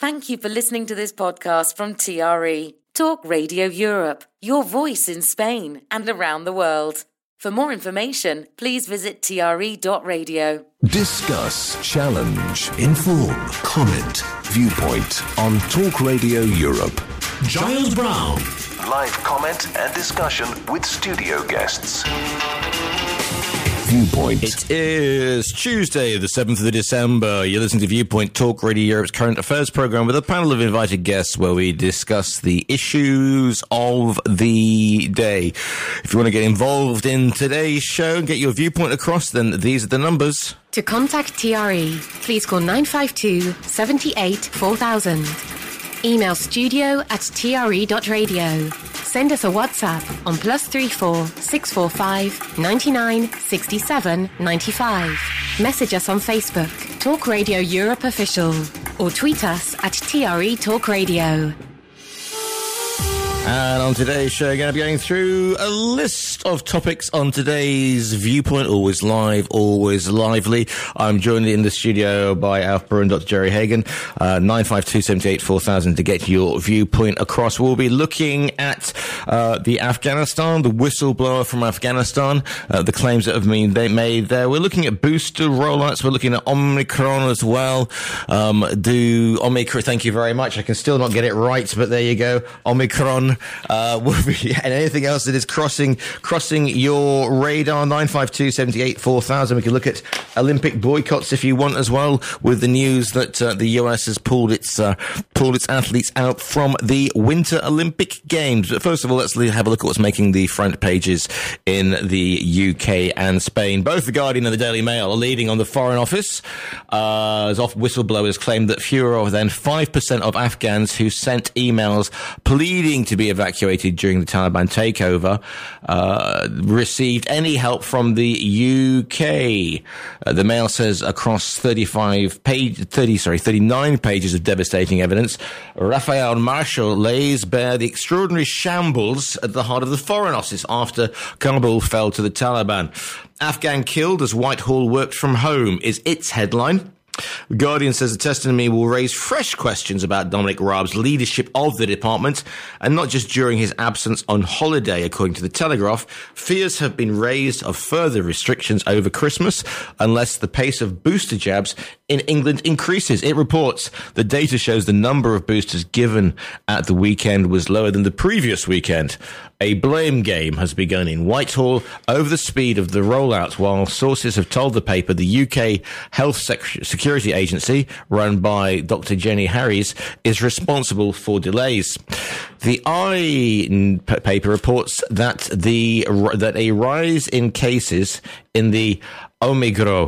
Thank you for listening to this podcast from TRE, Talk Radio Europe, your voice in Spain and around the world. For more information, please visit tre.radio. Discuss, challenge, inform, comment, viewpoint on Talk Radio Europe. Giles Brown. Live comment and discussion with studio guests. Viewpoint. It is Tuesday, the 7th of December. You're listening to Viewpoint, Talk Radio Europe's current affairs program with a panel of invited guests where we discuss the issues of the day. If you want to get involved in today's show and get your viewpoint across, then these are the numbers. To contact TRE, please call 952 78 4000. Email studio@tre.radio. Send us a WhatsApp on +34 645 99 67 95. Message us on Facebook, Talk Radio Europe Official, or tweet us at TRE Talk Radio. And on today's show, we're going to be going through a list of topics on today's Viewpoint. Always live, always lively. I'm joined in the studio by Alf Brewer and Dr. Jerry Hagan. 952-78-4000 to get your viewpoint across. We'll be looking at the Afghanistan, the whistleblower from Afghanistan, the claims that have been made there. We're looking at booster rollouts. We're looking at Omicron as well. Omicron, thank you very much. I can still not get it right, but there you go. Omicron. And anything else that is crossing your radar. 952-78-4000. We can look at Olympic boycotts if you want as well, with the news that the US has pulled its athletes out from the Winter Olympic Games. But first of all, let's have a look at what's making the front pages in the UK and Spain. Both the Guardian and the Daily Mail are leading on the Foreign Office, as whistleblowers claimed that fewer than 5% of Afghans who sent emails pleading to be evacuated during the Taliban takeover received any help from the UK. The Mail says across 39 pages of devastating evidence, Raphael Marshall lays bare the extraordinary shambles at the heart of the Foreign Office after Kabul fell to the Taliban. Afghan killed as Whitehall worked from home is its headline. The Guardian says the testimony will raise fresh questions about Dominic Raab's leadership of the department, and not just during his absence on holiday, according to the Telegraph. Fears have been raised of further restrictions over Christmas unless the pace of booster jabs in England increases. It reports the data shows the number of boosters given at the weekend was lower than the previous weekend. A blame game has begun in Whitehall over the speed of the rollout, while sources have told the paper the UK Health Security Agency, run by Dr. Jenny Harries, is responsible for delays. The paper reports that a rise in cases in the Omicron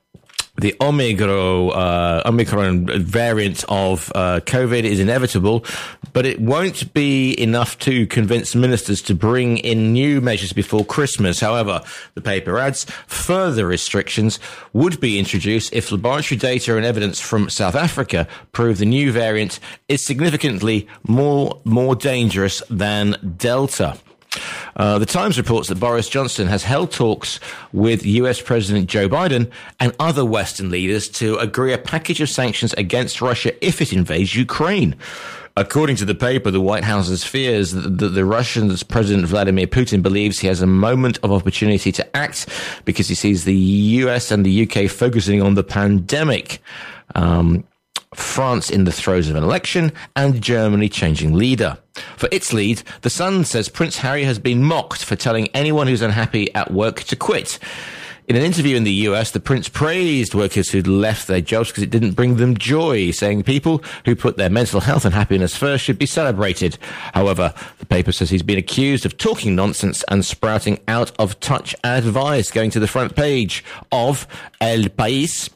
variant of COVID is inevitable, but it won't be enough to convince ministers to bring in new measures before Christmas. However, the paper adds, further restrictions would be introduced if laboratory data and evidence from South Africa prove the new variant is significantly more dangerous than Delta. The Times reports that Boris Johnson has held talks with US President Joe Biden and other Western leaders to agree a package of sanctions against Russia if it invades Ukraine. According to the paper, the White House's fears that the Russian's President Vladimir Putin believes he has a moment of opportunity to act because he sees the US and the UK focusing on the pandemic. France in the throes of an election, and Germany changing leader. For its lead, The Sun says Prince Harry has been mocked for telling anyone who's unhappy at work to quit. In an interview in the US, the prince praised workers who'd left their jobs because it didn't bring them joy, saying people who put their mental health and happiness first should be celebrated. However, the paper says he's been accused of talking nonsense and sprouting out-of-touch advice. Going to the front page of El País,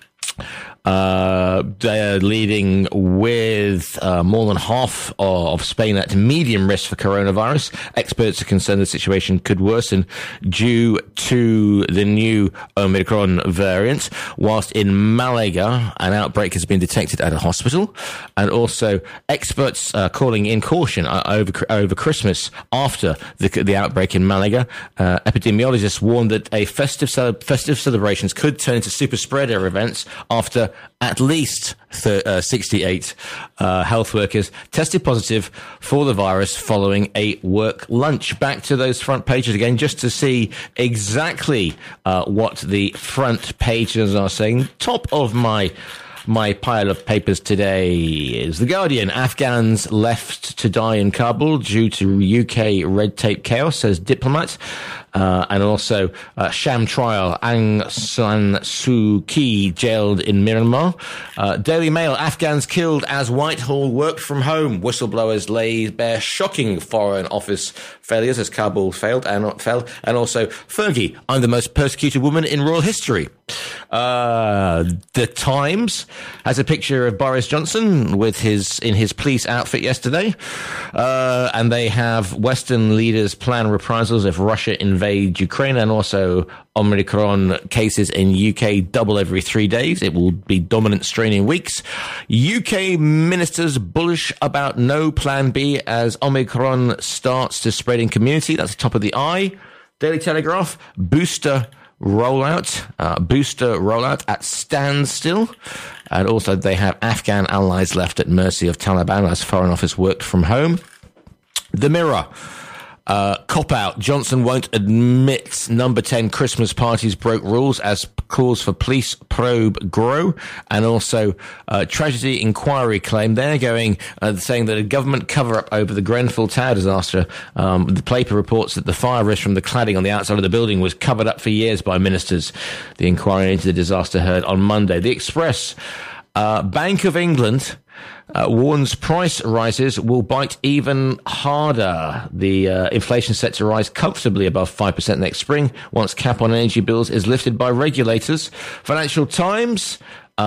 They're leading with more than half of Spain at medium risk for coronavirus. Experts are concerned the situation could worsen due to the new Omicron variant, whilst in Malaga, an outbreak has been detected at a hospital. And also, experts calling in caution over Christmas after the outbreak in Malaga. Epidemiologists warned that festive celebrations could turn into super spreader events after at least 68 health workers tested positive for the virus following a work lunch. Back to those front pages again, just to see exactly what the front pages are saying. Top of my pile of papers today is The Guardian. Afghans left to die in Kabul due to UK red tape chaos, says diplomat. And also sham trial, Aung San Suu Kyi jailed in Myanmar. Daily Mail, Afghans killed as Whitehall worked from home. Whistleblowers lay bare shocking Foreign Office failures as Kabul fell. And also Fergie, I'm the most persecuted woman in royal history. The Times has a picture of Boris Johnson in his police outfit yesterday. And they have Western leaders plan reprisals if Russia invades Ukraine, and also Omicron cases in UK double every 3 days. It will be dominant strain in weeks. UK ministers bullish about no plan B as Omicron starts to spread in community. That's the top of the eye. Daily Telegraph, booster rollout at standstill. And also they have Afghan allies left at mercy of Taliban as Foreign Office worked from home. The Mirror, cop-out. Johnson won't admit number 10 Christmas parties broke rules as calls for police probe grow. And also tragedy inquiry claim. They're going, saying that a government cover-up over the Grenfell Tower disaster. The paper reports that the fire risk from the cladding on the outside of the building was covered up for years by ministers. The inquiry into the disaster heard on Monday. The Express, Bank of England warns price rises will bite even harder. The inflation set to rise comfortably above 5% next spring once cap on energy bills is lifted by regulators. Financial Times,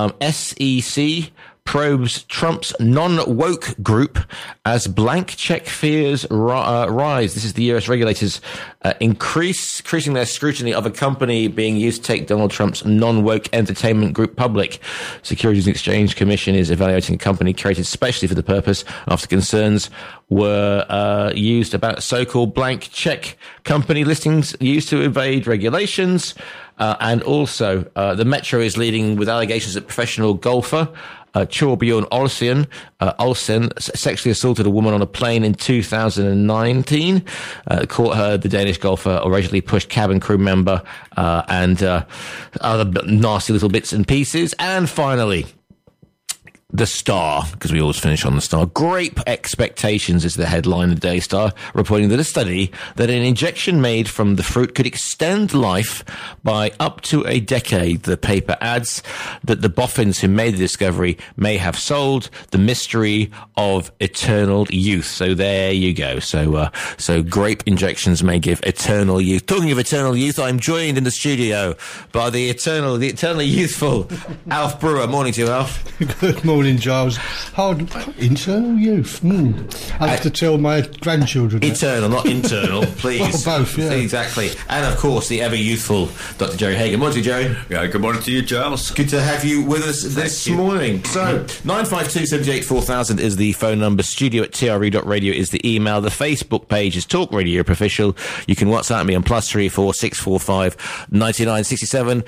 SEC probes Trump's non-woke group as blank check fears rise. This is the US regulators increasing their scrutiny of a company being used to take Donald Trump's non-woke entertainment group public. Securities and Exchange Commission is evaluating a company created specially for the purpose after concerns were used about so-called blank check company listings used to evade regulations. And also, the Metro is leading with allegations that professional golfer Thorbjorn Olsen sexually assaulted a woman on a plane in 2019. Caught her, the Danish golfer, allegedly pushed cabin crew member, and other nasty little bits and pieces. And finally, The Star, because we always finish on The Star. Great expectations is the headline of the Daily Star, reporting that a study that an injection made from the fruit could extend life by up to a decade. The paper adds that the boffins who made the discovery may have solved the mystery of eternal youth. So there you go. So grape injections may give eternal youth. Talking of eternal youth, I'm joined in the studio by the eternally youthful Alf Brewer. Morning to you, Alf. Good morning. Giles. Internal youth. I have to tell my grandchildren. Eternal, not internal, please. Well, both, yeah. Exactly. And of course, the ever youthful Dr. Jerry Hagan. Morning to you, Jerry. Yeah, good morning to you, Giles. Good to have you with us this morning. So, 952-78-4000 is the phone number. Studio@tre.radio is the email. The Facebook page is Talk Radio Europe Official. You can WhatsApp me on +34 645 99 67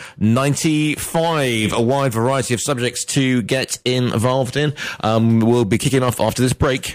95. A wide variety of subjects to get involved in. We'll be kicking off after this break.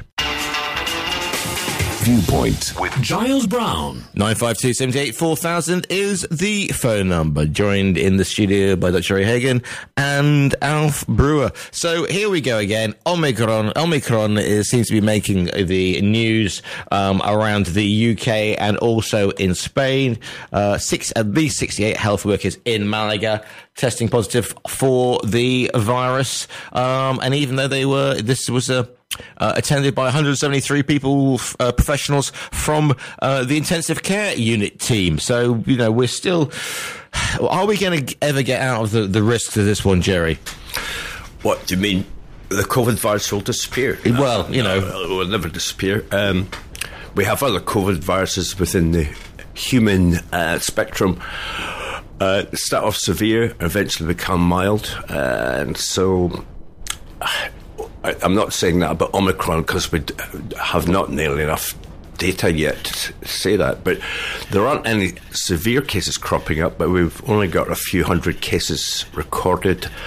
Viewpoint with Giles Brown. 952-78-4000 is the phone number. Joined in the studio by Dr. Jerry Hagan and Alf Brewer. So here we go again. Omicron seems to be making the news around the UK and also in Spain. At least 68 health workers in Malaga testing positive for the virus. And even though this was attended by 173 people, professionals from the intensive care unit team. So, we're still... Are we going to ever get out of the risks of this one, Jerry? What do you mean? The COVID virus will disappear? Well, No, it will never disappear. We have other COVID viruses within the human spectrum. Start off severe and eventually become mild. And so... I'm not saying that about Omicron because we have not nearly enough data yet to say that, but there aren't any severe cases cropping up, but we've only got a few hundred cases recorded,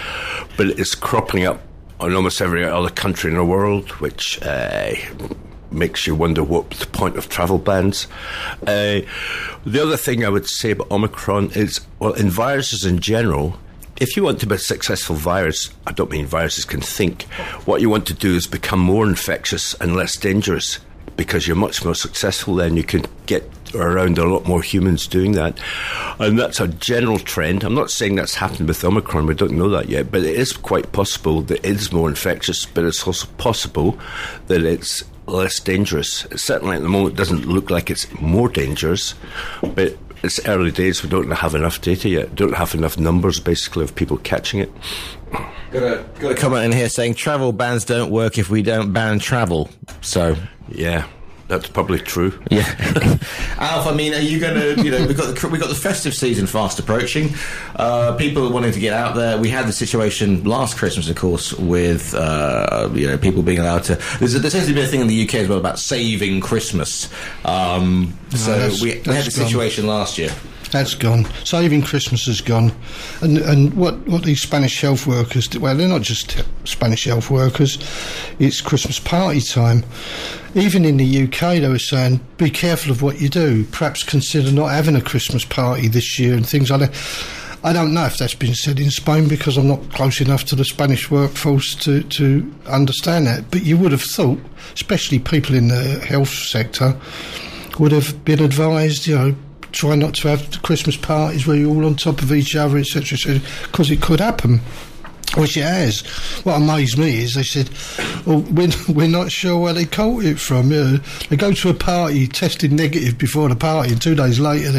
but it's cropping up in almost every other country in the world, which makes you wonder what the point of travel bans. The other thing I would say about Omicron is, well, in viruses in general, if you want to be a successful virus, I don't mean viruses can think, what you want to do is become more infectious and less dangerous, because you're much more successful then. You can get around a lot more humans doing that. And that's a general trend. I'm not saying that's happened with Omicron, we don't know that yet, but it is quite possible that it is more infectious, but it's also possible that it's less dangerous. Certainly at the moment it doesn't look like it's more dangerous, but it's early days. We don't have enough data yet, don't have enough numbers basically of people catching it. Got a comment in here saying travel bans don't work if we don't ban travel. So yeah, that's probably true. Yeah. Alf, I mean, are you going to, we've got the festive season fast approaching. People are wanting to get out there. We had the situation last Christmas, of course, with, people being allowed to... There tends to be a thing in the UK as well about saving Christmas. We had the situation last year. That's gone. Saving Christmas has gone. And what these Spanish health workers do, well, they're not just Spanish health workers, it's Christmas party time. Even in the UK, they were saying, be careful of what you do. Perhaps consider not having a Christmas party this year and things like that. I don't know if that's been said in Spain, because I'm not close enough to the Spanish workforce to understand that. But you would have thought, especially people in the health sector, would have been advised, try not to have Christmas parties where you're all on top of each other, etc., because it could happen, which it has. What amazed me is they said, well, we're not sure where they caught it from. They go to a party, tested negative before the party, and 2 days later,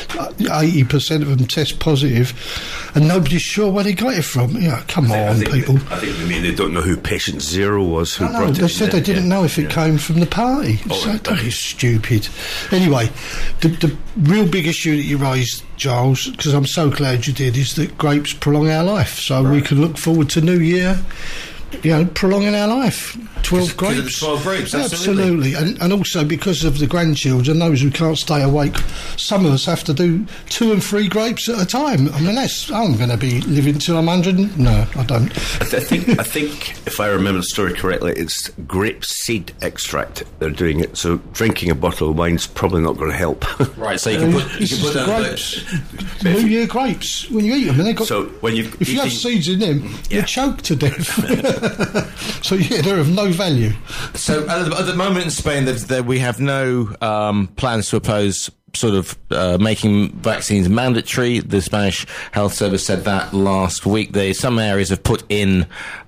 80% of them test positive, and nobody's sure where they got it from. Come on, people. I think they mean they don't know who patient zero was who brought it. They said they didn't know if it came from the party. That is stupid. Anyway, the real big issue that you raised, Giles, because I'm so glad you did, is that grapes prolong our life, so we can look forward to New Year, prolonging our life. 12 grapes. 12 grapes, absolutely. And also because of the grandchildren, those who can't stay awake, some of us have to do 2 and 3 grapes at a time. I mean, I'm going to be living till I'm 100. No, I don't. I think if I remember the story correctly, it's grape seed extract they're doing it, so drinking a bottle of wine's probably not going to help. Right, so you can put down grapes. New Year grapes, when you eat them, and they've got, so if you have seeds in them, you choke to death. So they're of no value. So at the moment in Spain, we have no plans to oppose sort of making vaccines mandatory. The Spanish Health Service said that last week. Some areas have put in,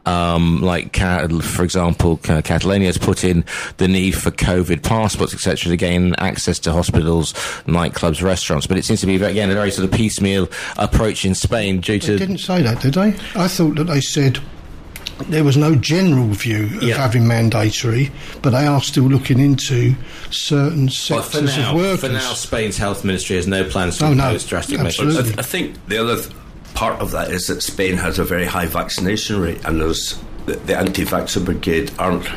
for example, Catalonia has put in the need for COVID passports, etc., to gain access to hospitals, nightclubs, restaurants. But it seems to be, again, a very sort of piecemeal approach in Spain due to... They didn't say that, did they? I thought that they said there was no general view of having mandatory, but they are still looking into certain sectors of workers. For now, Spain's health ministry has no plans to impose drastic measures. I think the other part of that is that Spain has a very high vaccination rate, and the anti-vaxxer brigade aren't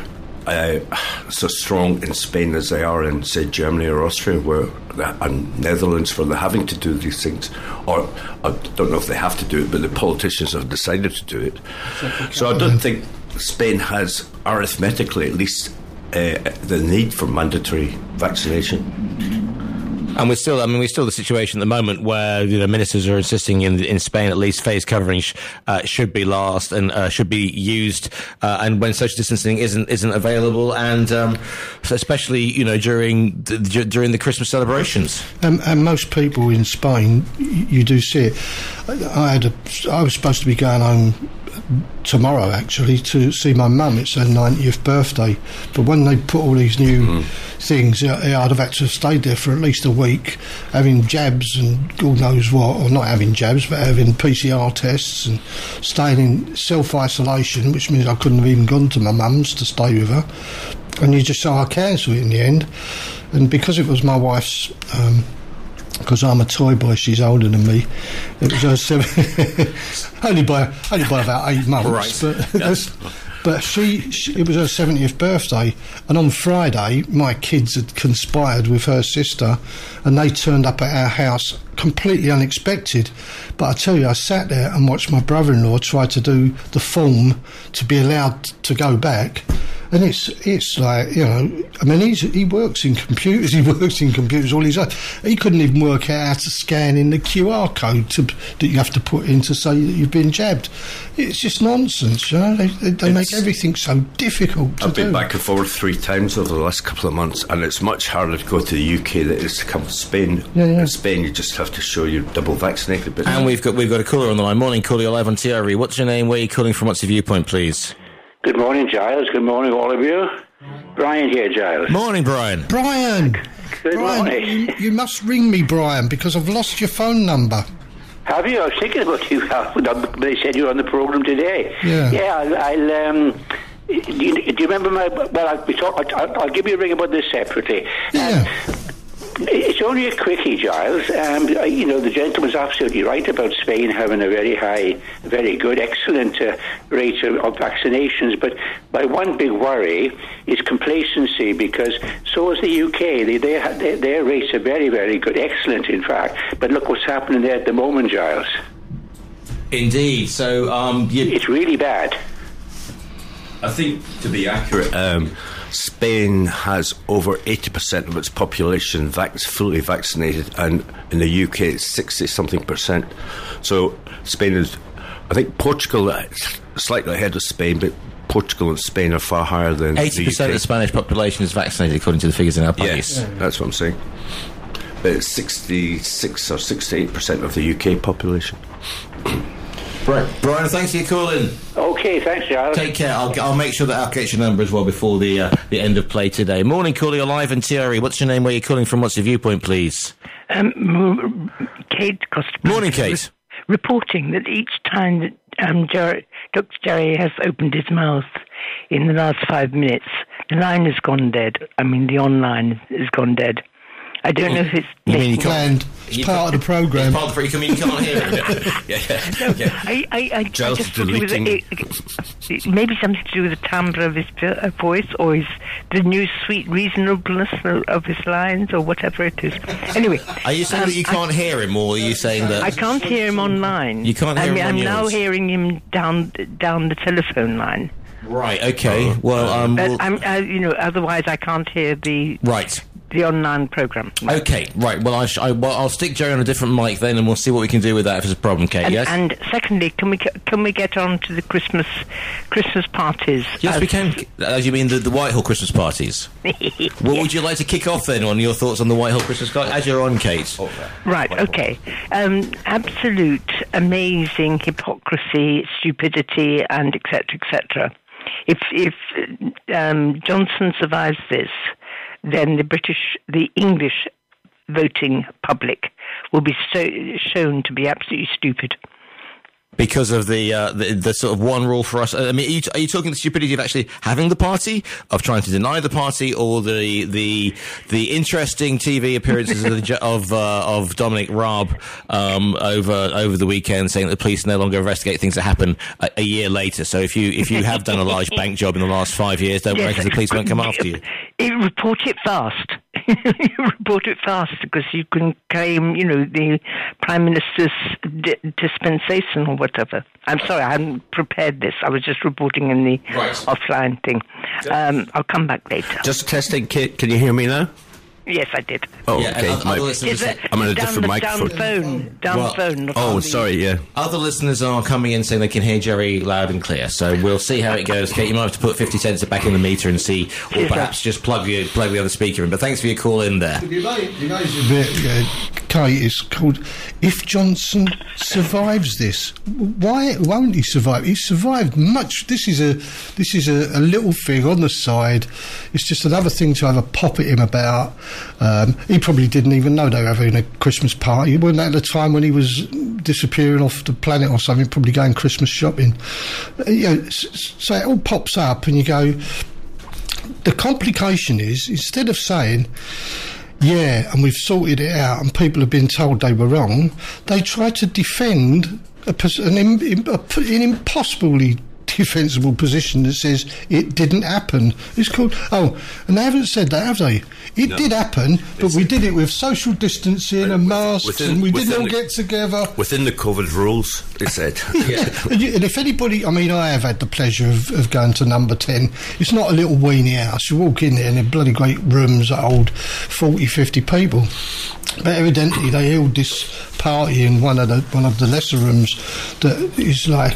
so strong in Spain as they are in, say, Germany or Austria, and Netherlands, where they're having to do these things. Or I don't know if they have to do it, but the politicians have decided to do it. So I don't think Spain has, arithmetically at least, the need for mandatory vaccination. And we're still the situation at the moment where ministers are insisting in Spain at least phase covering should be last and should be used, and when social distancing isn't available, and especially during the Christmas celebrations. And most people in Spain, you do see it. I was supposed to be going home tomorrow actually to see my mum. It's her 90th birthday, but when they put all these new things, I'd have had to have stayed there for at least a week, having jabs and God knows what, or not having jabs but having PCR tests and staying in self-isolation, which means I couldn't have even gone to my mum's to stay with her. And you just say I cancel it in the end. And because it was my wife's because I'm a toy boy, she's older than me. It was her only by about 8 months. Right. But it was her 70th birthday, and on Friday my kids had conspired with her sister, and they turned up at our house completely unexpected. But I tell you, I sat there and watched my brother-in-law try to do the form to be allowed to go back. And it's like, you know, I mean, he works in computers. He works in computers all his life. He couldn't even work out how to scan in the QR code that you have to put in to say that you've been jabbed. It's just nonsense, you know. They make everything so difficult to do. I've been back and forth 3 times over the last couple of months, and it's much harder to go to the UK than it is to come to Spain. Yeah. In Spain, you just have to show you're double vaccinated. But And we've got a caller on the line. Morning, caller, you're live on TRE. What's your name? Where are you calling from? What's your viewpoint, please? Good morning, Giles. Good morning, all of you. Brian here, Giles. Morning, Brian. Brian! Good morning. Brian, you must ring me, Brian, because I've lost your phone number. Have you? I was thinking about you. They said you were on the programme today. Yeah. Yeah, do you remember my... Well, I'll give you a ring about this separately. Yeah. It's only a quickie, Giles. You know, the gentleman's absolutely right about Spain having a very high, very good, excellent rate of vaccinations. But my one big worry is complacency, because so is the UK. Their rates are very, very good, excellent, in fact. But look what's happening there at the moment, Giles. Indeed. So, It's really bad. I think, to be accurate, Spain has over 80% of its population fully vaccinated, and in the UK it's 60-something%. So Spain is, I think Portugal slightly ahead of Spain, but Portugal and Spain are far higher than 80% the UK. of the Spanish population is vaccinated, according to the figures in our place. Yes, that's what I'm saying. But it's 66 or 68% of the UK population. Brian, thanks for your call in. Okay, thanks, Giles. Take care. I'll make sure that I'll get your number as well before the end of play today. Morning, caller, you're live in TRE. What's your name? Where are you calling from? What's your viewpoint, please? Kate Costa. Morning, Kate. Reporting that each time that Dr. Jerry has opened his mouth in the last 5 minutes, the line has gone dead. I mean, the online has gone dead. I don't know if it's... You mean you can't... It's part of the programme. Part of the you can't hear it. I just thought it was maybe something to do with the timbre of his voice, or the new sweet reasonableness of his lines, or whatever it is. Anyway... Are you saying that you can't hear him, or are you saying that... I can't hear him online. You can't hear him on I'm yours? now hearing him down the telephone line. Right, okay. Well, but otherwise I can't hear the... Right. The online programme. Okay, right. Well, I'll stick Jerry on a different mic then, and we'll see what we can do with that if it's a problem, Kate. Yes. And secondly, can we get on to the Christmas parties? Yes, we can. As you mean the Whitehall Christmas parties? Well, would you like to kick off then on your thoughts on the Whitehall Christmas party? As you're on, Kate. Right. Okay. Absolute amazing hypocrisy, stupidity, and etc. If Johnson survives this, then the English voting public will be shown to be absolutely stupid. Because of the sort of one rule for us. I mean, are you talking the stupidity of actually having the party, of trying to deny the party, or the interesting TV appearances of Dominic Raab over the weekend, saying that the police no longer investigate things that happen a year later. So if you have done a large bank job in the last 5 years, don't worry, because the police won't come after you. Report it fast. You report it fast, because you can claim, the Prime Minister's dispensation or whatever. I'm sorry, I hadn't prepared this. I was just reporting in the offline thing. I'll come back later. Just testing, Kate. Can you hear me now? Yes, I did. Oh, yeah, okay. I'm on a different microphone. Down the phone. Oh, sorry, yeah. Other listeners are coming in saying they can hear Jerry loud and clear, so we'll see how it goes. Kate, you might have to put 50 cents back in the meter and see, or perhaps just plug the other speaker in. But thanks for your call in there. Kate, it's called If Johnson Survives This. Why won't he survive? He survived much. This is a little thing on the side. It's just another thing to have a pop at him about. He probably didn't even know they were having a Christmas party. Wasn't that the time when he was disappearing off the planet or something, probably going Christmas shopping? So it all pops up and you go... The complication is, instead of saying... yeah, and we've sorted it out, and people have been told they were wrong, they try to defend an impossibly defensible position that says it didn't happen. It's called... Oh, and they haven't said that, have they? It did happen, but we did it with social distancing and masks, and we didn't all get together. Within the COVID rules, they said. And if anybody... I mean, I have had the pleasure of going to Number 10. It's not a little weenie house. You walk in there and they're bloody great rooms that hold 40, 50 people. But evidently they held this party in one of the lesser rooms that is like...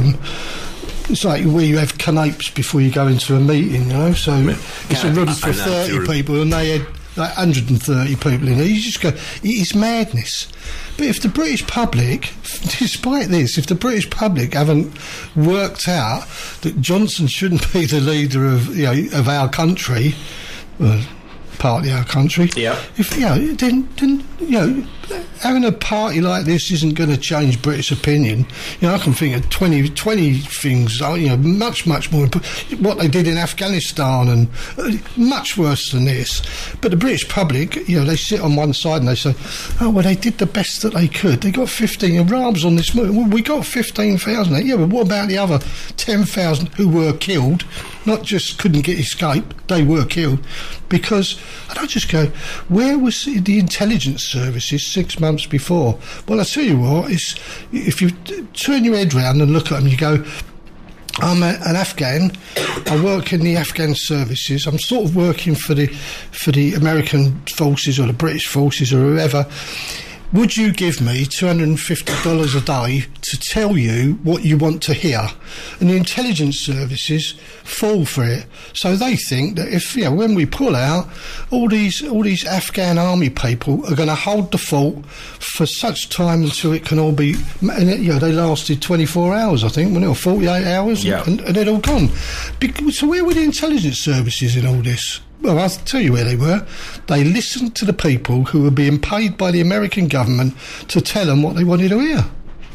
it's like where you have canapes before you go into a meeting, you know. So it's a room for 30 people, and they had like 130 people in there. You just go, it is madness. But if the British public, despite this, if the British public haven't worked out that Johnson shouldn't be the leader of our country, well, partly our country. Yeah. If then having a party like this isn't going to change British opinion. I can think of 20 things. Much more important. What they did in Afghanistan and much worse than this. But the British public, they sit on one side and they say, "Oh well, they did the best that they could. They got 15 Arabs on this move. Well, we got 15,000. Yeah, but what about the other 10,000 who were killed? Not just couldn't get escape, they were killed." Because, and I just go, where was the intelligence services 6 months before? Well, I tell you what, if you turn your head round and look at them, you go, I'm an Afghan, I work in the Afghan services, I'm sort of working for the American forces or the British forces or whoever. Would you give me $250 a day to tell you what you want to hear? And the intelligence services fall for it. So they think that if, when we pull out, all these Afghan army people are going to hold the fort for such time until it can all be... And, they lasted 24 hours, I think, or 48 hours, and they're all gone. So where were the intelligence services in all this? Well, I'll tell you where they were. They listened to the people who were being paid by the American government to tell them what they wanted to hear.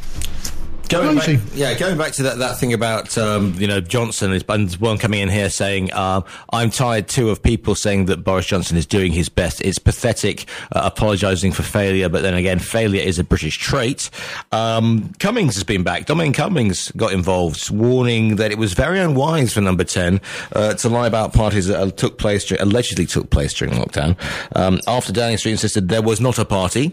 Going back to that thing about Johnson, and one coming in here saying I'm tired too of people saying that Boris Johnson is doing his best. It's pathetic, apologising for failure, but then again, failure is a British trait. Cummings has been back. Dominic Cummings got involved, warning that it was very unwise for Number 10 to lie about parties that allegedly took place during lockdown. After Downing Street insisted there was not a party,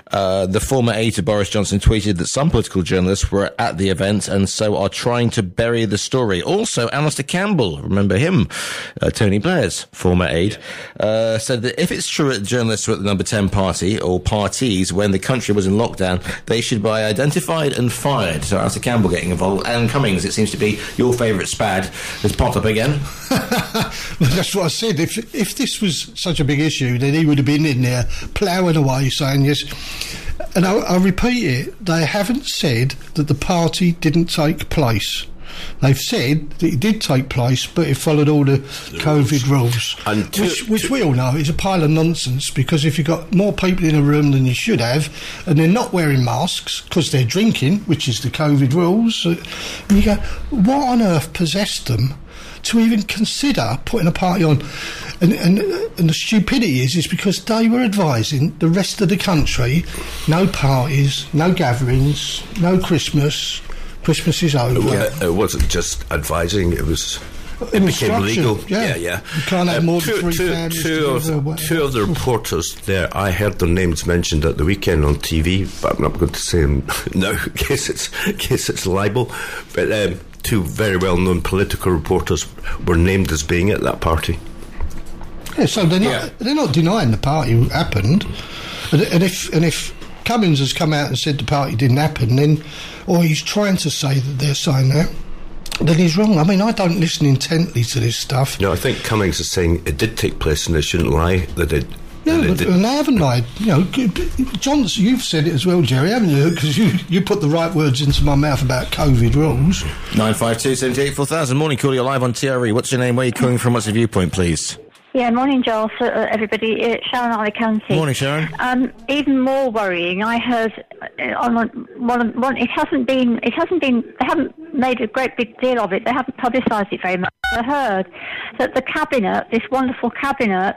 the former aide to Boris Johnson tweeted that some political journalists were at the event and so are trying to bury the story. Also, Alistair Campbell, remember him, Tony Blair's former aide, said that if it's true that journalists were at the Number 10 party or parties when the country was in lockdown, they should be identified and fired. So Alistair Campbell getting involved. Alan Cummings, it seems to be your favourite spad, has popped up again. Well, that's what I said. If this was such a big issue, then he would have been in there ploughing away saying yes. And I'll repeat it, they haven't said that the party didn't take place. They've said that it did take place, but it followed all the COVID rules. And which we all know is a pile of nonsense, because if you've got more people in a room than you should have, and they're not wearing masks because they're drinking, which is the COVID rules, and you go, what on earth possessed them to even consider putting a party on? And the stupidity is because they were advising the rest of the country, no parties, no gatherings, no Christmas is over. Yeah, it wasn't just advising, it became legal. Yeah. You can't have more than 3 families two of the reporters there, I heard their names mentioned at the weekend on TV, but I'm not going to say them now in case it's libel. But 2 very well-known political reporters were named as being at that party. Yeah, so they're not denying the party happened, and if Cummings has come out and said the party didn't happen, or he's trying to say that they're saying that, then he's wrong. I mean, I don't listen intently to this stuff. No, I think Cummings is saying it did take place and they shouldn't lie that it. No, and they haven't lied. Johnson, you've said it as well, Jerry, haven't you? Because you put the right words into my mouth about COVID rules. 952 78 4000. Morning, caller. You're live on TRE. What's your name? Where are you calling from? What's your viewpoint, please? Yeah, morning, Joel, everybody. It's Sharon Alicante. Morning, Sharon. Even more worrying, I heard it hasn't been. They haven't made a great big deal of it. They haven't publicised it very much. I heard that the cabinet, this wonderful cabinet,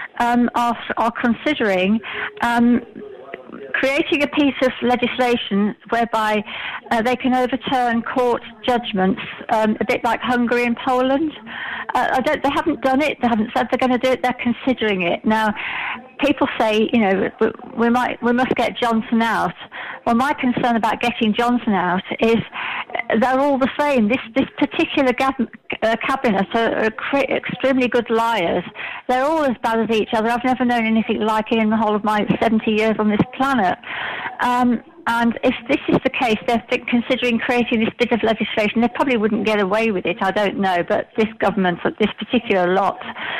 are considering creating a piece of legislation whereby they can overturn court judgments, a bit like Hungary and Poland. They haven't done it. They haven't said they're going to do it. They're considering it now. People say, we must get Johnson out. Well, my concern about getting Johnson out is they're all the same. This particular cabinet are extremely good liars. They're all as bad as each other. I've never known anything like it in the whole of my 70 years on this planet. And if this is the case, they're considering creating this bit of legislation. They probably wouldn't get away with it, I don't know, but this government, this particular lot,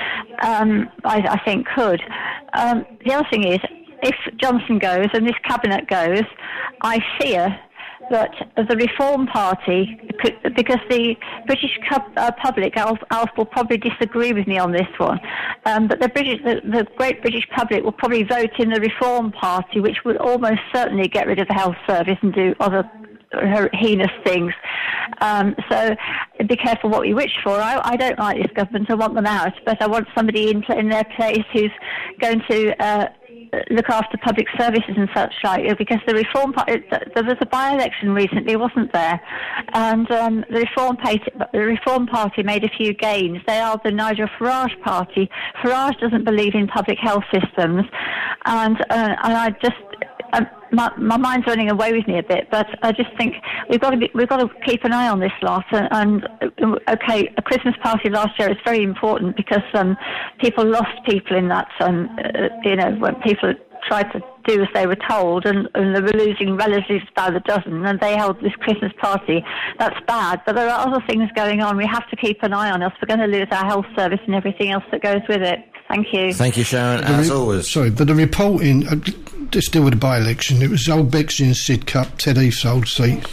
I think could. The other thing is, if Johnson goes and this cabinet goes, I fear that the Reform Party, because the British public, Alf will probably disagree with me on this one, but the great British public will probably vote in the Reform Party, which would almost certainly get rid of the health service and do other heinous things. So be careful what we wish for. I don't like this government. I want them out, but I want somebody in their place who's going to look after public services and such like, because the Reform Party, there was a by-election recently, wasn't there? And the Reform Party made a few gains. They are the Nigel Farage party. Farage doesn't believe in public health systems, and I just. My mind's running away with me a bit, but I just think we've got to keep an eye on this lot. And okay, a Christmas party last year is very important because people lost people in that. When people tried to do as they were told, and they were losing relatives by the dozen, and they held this Christmas party. That's bad, but there are other things going on. We have to keep an eye on us. We're going to lose our health service and everything else that goes with it. Thank you. Thank you, Sharon, as always. Sorry, but the reporting, just deal with the by-election, it was Old Bexley and Sidcup, Ted Heath's old seat.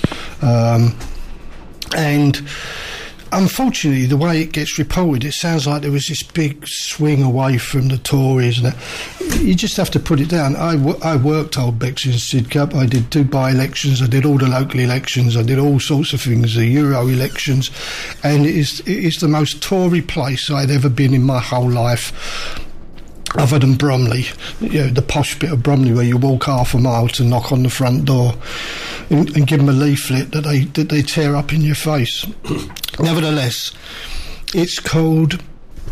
And unfortunately, the way it gets reported, it sounds like there was this big swing away from the Tories. And you just have to put it down. I worked Old Bexley and Sidcup. I did 2 by-elections. I did all the local elections. I did all sorts of things, the Euro elections. And it is the most Tory place I'd ever been in my whole life. Other than Bromley, the posh bit of Bromley where you walk half a mile to knock on the front door and give them a leaflet that they tear up in your face. Nevertheless, it's called,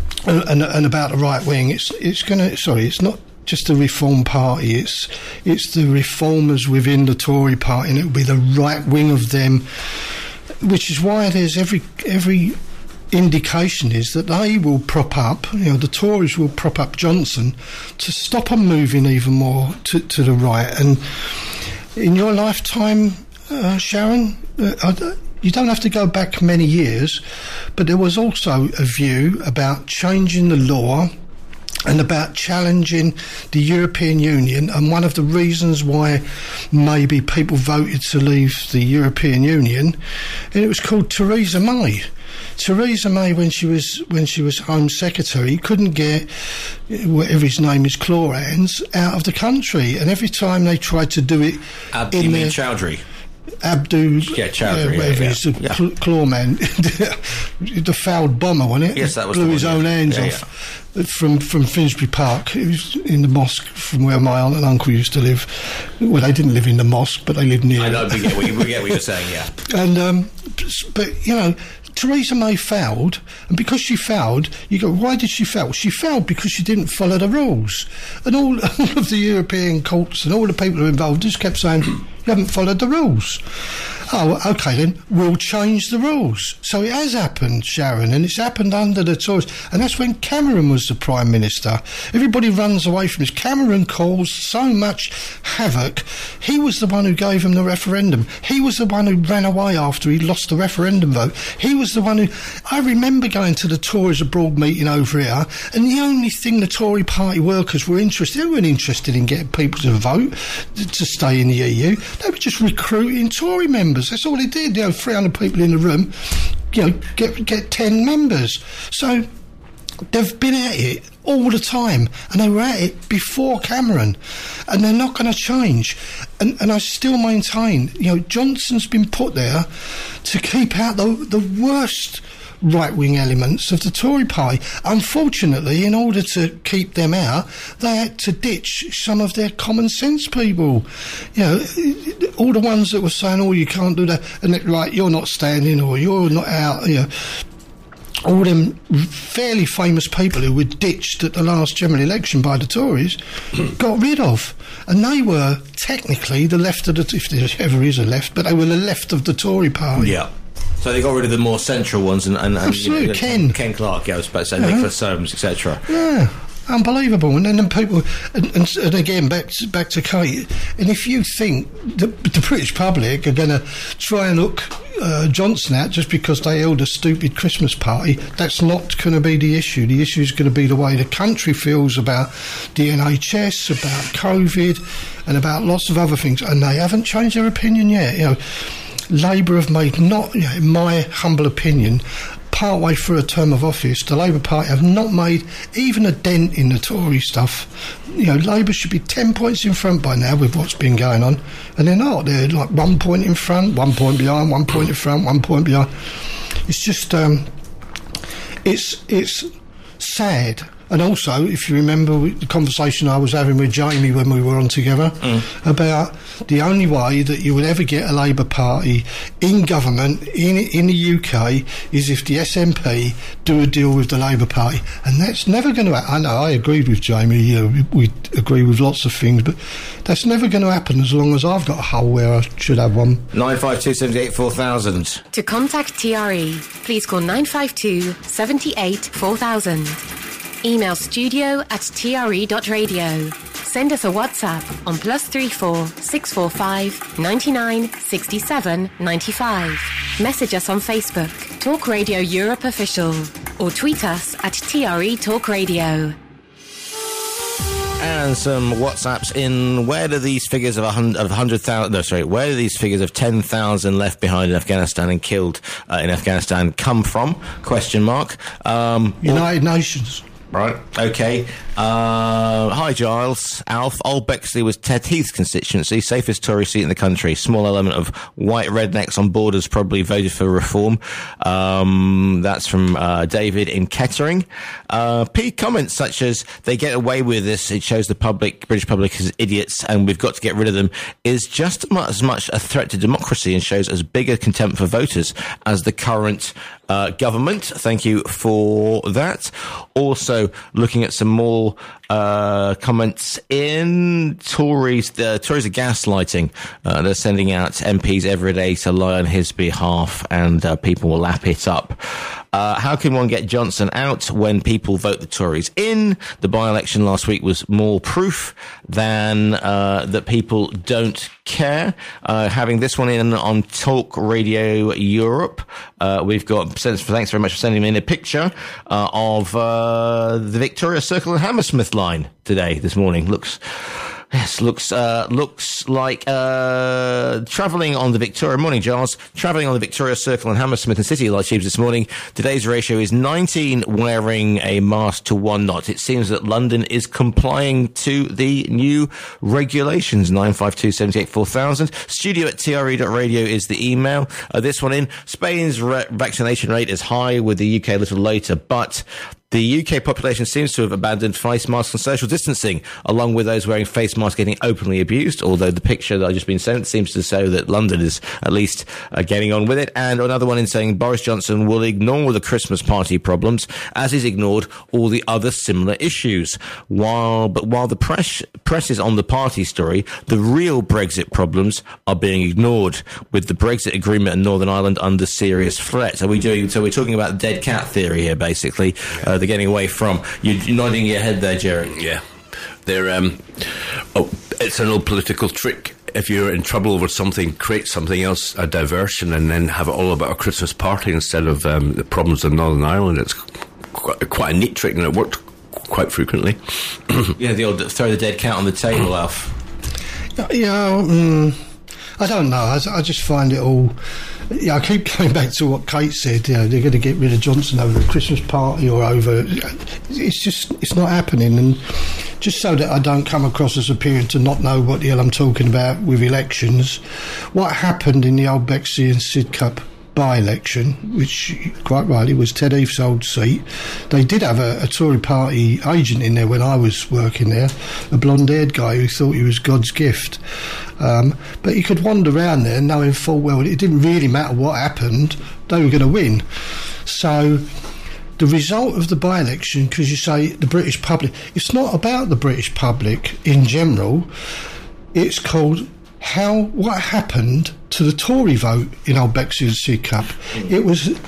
and about the right wing, it's not just the Reform Party, it's the reformers within the Tory party, and it will be the right wing of them, which is why there's every indication is that they will prop up, the Tories will prop up Johnson to stop them moving even more to the right. And in your lifetime, Sharon, you don't have to go back many years, but there was also a view about changing the law and about challenging the European Union, and one of the reasons why maybe people voted to leave the European Union, and it was called Theresa May. Theresa May, when she was Home Secretary, couldn't get whatever his name is, Clorans, out of the country, and every time they tried to do it, you mean Chowdhury? Abdul, Chowdhury, whatever it is, the clawman, the fouled bomber, wasn't it? Yes, that was blew the his own hands off from Finsbury Park. It was in the mosque from where my aunt and uncle used to live. Well, they didn't live in the mosque, but they lived near. I know, we get what you're saying, yeah. And but Theresa May fouled, and because she fouled, you go, why did she foul? She fouled because she didn't follow the rules. And all of the European courts and all the people who were involved just kept saying, you haven't followed the rules. Oh, OK then, we'll change the rules. So it has happened, Sharon, and it's happened under the Tories. And that's when Cameron was the Prime Minister. Everybody runs away from this. Cameron caused so much havoc. He was the one who gave him the referendum. He was the one who ran away after he lost the referendum vote. He was the one who... I remember going to the Tories abroad meeting over here, and the only thing the Tory party workers were interested... They weren't interested in getting people to vote to stay in the EU. They were just recruiting Tory members. That's all they did. 300 people in the room, get 10 members. So they've been at it all the time, and they were at it before Cameron, and they're not going to change. And I still maintain, Johnson's been put there to keep out the worst right-wing elements of the Tory party. Unfortunately, in order to keep them out, they had to ditch some of their common sense people. All the ones that were saying, "Oh, you can't do that," and right, you're not standing, or you're not out. All them fairly famous people who were ditched at the last general election by the Tories got rid of, and they were technically the left of the, if there ever is a left, but they were the left of the Tory party. Yeah. So they got rid of the more central ones, and absolutely, Ken Clarke, I was about to say, Nicholas Soames, etc. Yeah, unbelievable. And then people, and again back to Kate. And if you think the British public are going to try and look Johnson out just because they held a stupid Christmas party, that's not going to be the issue. The issue is going to be the way the country feels about the NHS, about COVID, and about lots of other things. And they haven't changed their opinion yet. Labour have made, not, in my humble opinion, partway through a term of office, the Labour Party have not made even a dent in the Tory stuff. Labour should be 10 points in front by now with what's been going on, and they're not. They're like 1 point in front, 1 point behind, 1 point in front, 1 point behind. It's just, it's sad. And also, if you remember the conversation I was having with Jamie when we were on together about the only way that you would ever get a Labour Party in government in the UK is if the SNP do a deal with the Labour Party, and that's never going to happen. I know, I agreed with Jamie, we agree with lots of things, but that's never going to happen as long as I've got a hole where I should have one. 952 78 4000. To contact TRE, please call 952 78 4000. Email studio@tre.radio. Send us a WhatsApp on +34 645 99 67 95. Message us on Facebook, Talk Radio Europe Official, or tweet us at TRE Talk Radio. And some WhatsApps in. Where do these figures of 100,000? No, sorry. Where do these figures of 10,000 left behind in Afghanistan and killed in Afghanistan come from? Question mark. United Nations. Right, okay. Hi, Giles. Alf. Old Bexley was Ted Heath's constituency, safest Tory seat in the country. Small element of white rednecks on borders probably voted for reform. That's from David in Kettering. P comments such as, they get away with this, it shows the British public is idiots and we've got to get rid of them, is just as much a threat to democracy and shows as big a contempt for voters as the current government. Thank you for that. Also, looking at some more comments in Tories. The Tories are gaslighting. They're sending out MPs every day to lie on his behalf, and people will lap it up. How can one get Johnson out when people vote the Tories in? The by-election last week was more proof than that people don't care. Having this one in on Talk Radio Europe, we've got, thanks very much for sending me in a picture of the Victoria Circle and Hammersmith line this morning. Looks like travelling on the Victoria. Morning, Giles. Travelling on the Victoria Circle and Hammersmith and City light tubes this morning. Today's ratio is 19 wearing a mask to 1 not. It seems that London is complying to the new regulations. 952 78 4000. studio@tre.radio is the email. This one in. Spain's vaccination rate is high, with the UK a little later, but the UK population seems to have abandoned face masks and social distancing, along with those wearing face masks getting openly abused, although the picture that I've just been sent seems to show that London is at least getting on with it. And another one in saying Boris Johnson will ignore the Christmas party problems as he's ignored all the other similar issues. While the press is on the party story, the real Brexit problems are being ignored, with the Brexit agreement in Northern Ireland under serious threat. So we're talking about the dead cat theory here, basically. They're getting away from. You're nodding your head there, Jerry. Yeah. They're, it's an old political trick. If you're in trouble over something, create something else, a diversion, and then have it all about a Christmas party instead of the problems in Northern Ireland. It's quite a neat trick, and it worked quite frequently. Yeah, the old throw the dead cat on the table, Alf. Yeah, I don't know. I just find it all Yeah, I keep going back to what Kate said. They're going to get rid of Johnson over the Christmas party or over. It's not happening. And just so that I don't come across as appearing to not know what the hell I'm talking about with elections, what happened in the old Bexley and Sidcup by-election, which quite rightly was Ted Heath's old seat, they did have a Tory party agent in there when I was working there, a blonde-haired guy who thought he was God's gift. But he could wander around there knowing full well it didn't really matter what happened, they were going to win. So the result of the by-election, because you say the British public, it's not about the British public in general, it's called what happened to the Tory vote in Old Bexley and Sidcup. It was, a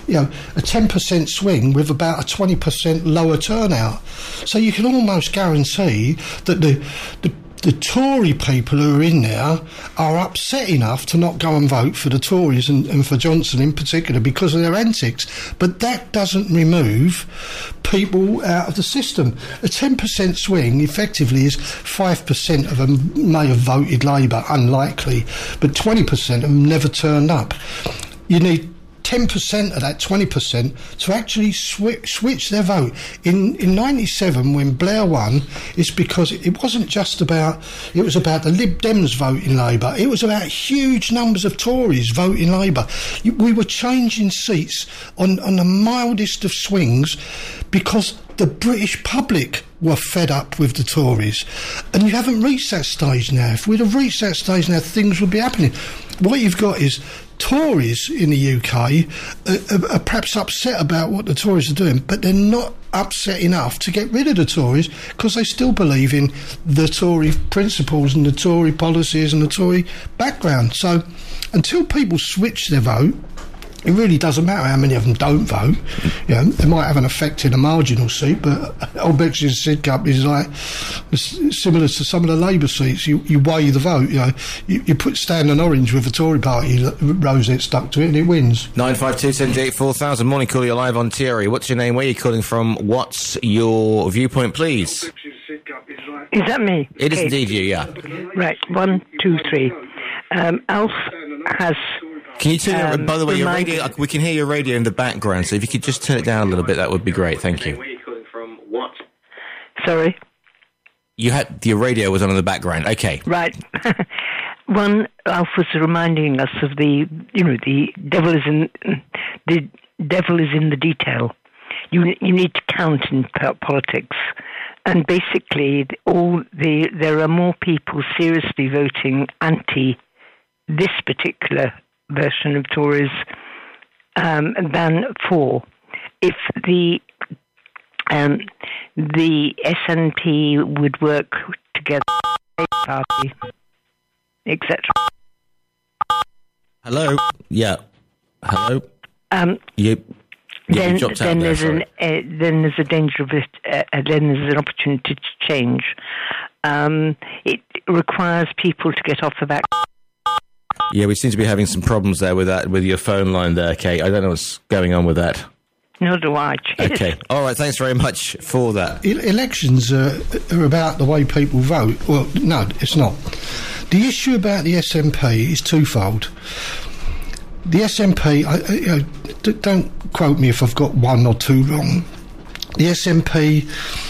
10% swing with about a 20% lower turnout. So you can almost guarantee that the Tory people who are in there are upset enough to not go and vote for the Tories and for Johnson in particular because of their antics. But that doesn't remove people out of the system. A 10% swing effectively is 5% of them may have voted Labour, unlikely, but 20% of them never turned up. You need 10% of that 20% to actually switch their vote. In 97, when Blair won, it's because it wasn't just about, it was about the Lib Dems voting Labour, it was about huge numbers of Tories voting Labour. We were changing seats on the mildest of swings because the British public were fed up with the Tories. And you haven't reached that stage now. If we'd have reached that stage now, things would be happening. What you've got is Tories in the UK are perhaps upset about what the Tories are doing, but they're not upset enough to get rid of the Tories because they still believe in the Tory principles and the Tory policies and the Tory background. So until people switch their vote, it really doesn't matter how many of them don't vote. They might have an effect in a marginal seat, but Old Bexley and Sidcup is like similar to some of the Labour seats. You weigh the vote. You put Stanton Orange with a Tory party rosette stuck to it, and it wins. 952-78-4000. Morning, call. You're live on TRE. What's your name? Where are you calling from? What's your viewpoint, please? Is that me? It is indeed you. Yeah. Right. 1, 2, 3. Alf has. Can you turn by the way, your radio, we can hear your radio in the background, so if you could just turn it down a little bit, that would be great. Thank you. Where are you calling from? What? Sorry? Your radio was on in the background. Okay. Right. One, Alf was reminding us of the devil is in the detail. You need to count in politics. And basically, there are more people seriously voting anti this particular version of Tories than for. If the SNP would work together, party, etc. Hello. Yeah. Hello. Then there's a danger of it. Then there's an opportunity to change. It requires people to get off the back. Yeah, we seem to be having some problems there with your phone line there, Kate. I don't know what's going on with that. Nor do I. Cheers. Okay. All right, thanks very much for that. Elections are about the way people vote. Well, no, it's not. The issue about the SNP is twofold. The SNP, don't quote me if I've got one or two wrong. The SNP,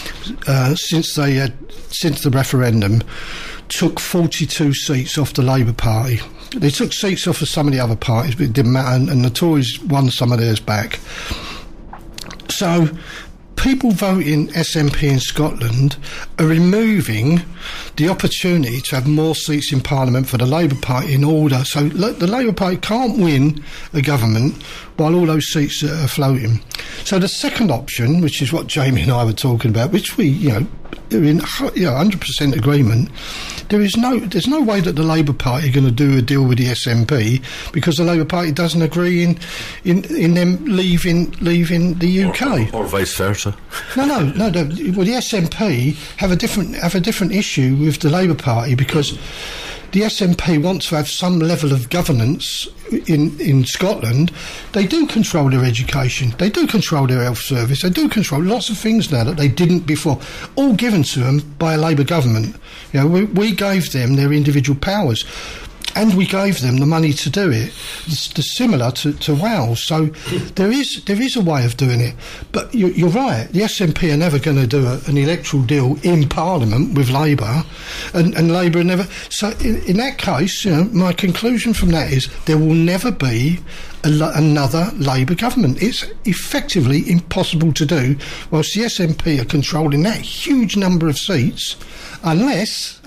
since the referendum, took 42 seats off the Labour Party. They took seats off of some of the other parties, but it didn't matter, and the Tories won some of theirs back. So people voting SNP in Scotland are removing the opportunity to have more seats in Parliament for the Labour Party in order. So the Labour Party can't win a government while all those seats are floating. So the second option, which is what Jamie and I were talking about, which we, are in 100% agreement, there's no way that the Labour Party are going to do a deal with the SNP because the Labour Party doesn't agree in them leaving the UK or vice versa. No. Well, the SNP have a different issue with the Labour Party because the SNP wants to have some level of governance in Scotland. They do control their education, they do control their health service, they do control lots of things now that they didn't before, all given to them by a Labour government. We gave them their individual powers. and we gave them the money to do it. It's similar to Wales. So there is a way of doing it. But you're right. The SNP are never going to do an electoral deal in Parliament with Labour, and Labour never. So in that case, my conclusion from that is there will never be another Labour government. It's effectively impossible to do whilst the SNP are controlling that huge number of seats, unless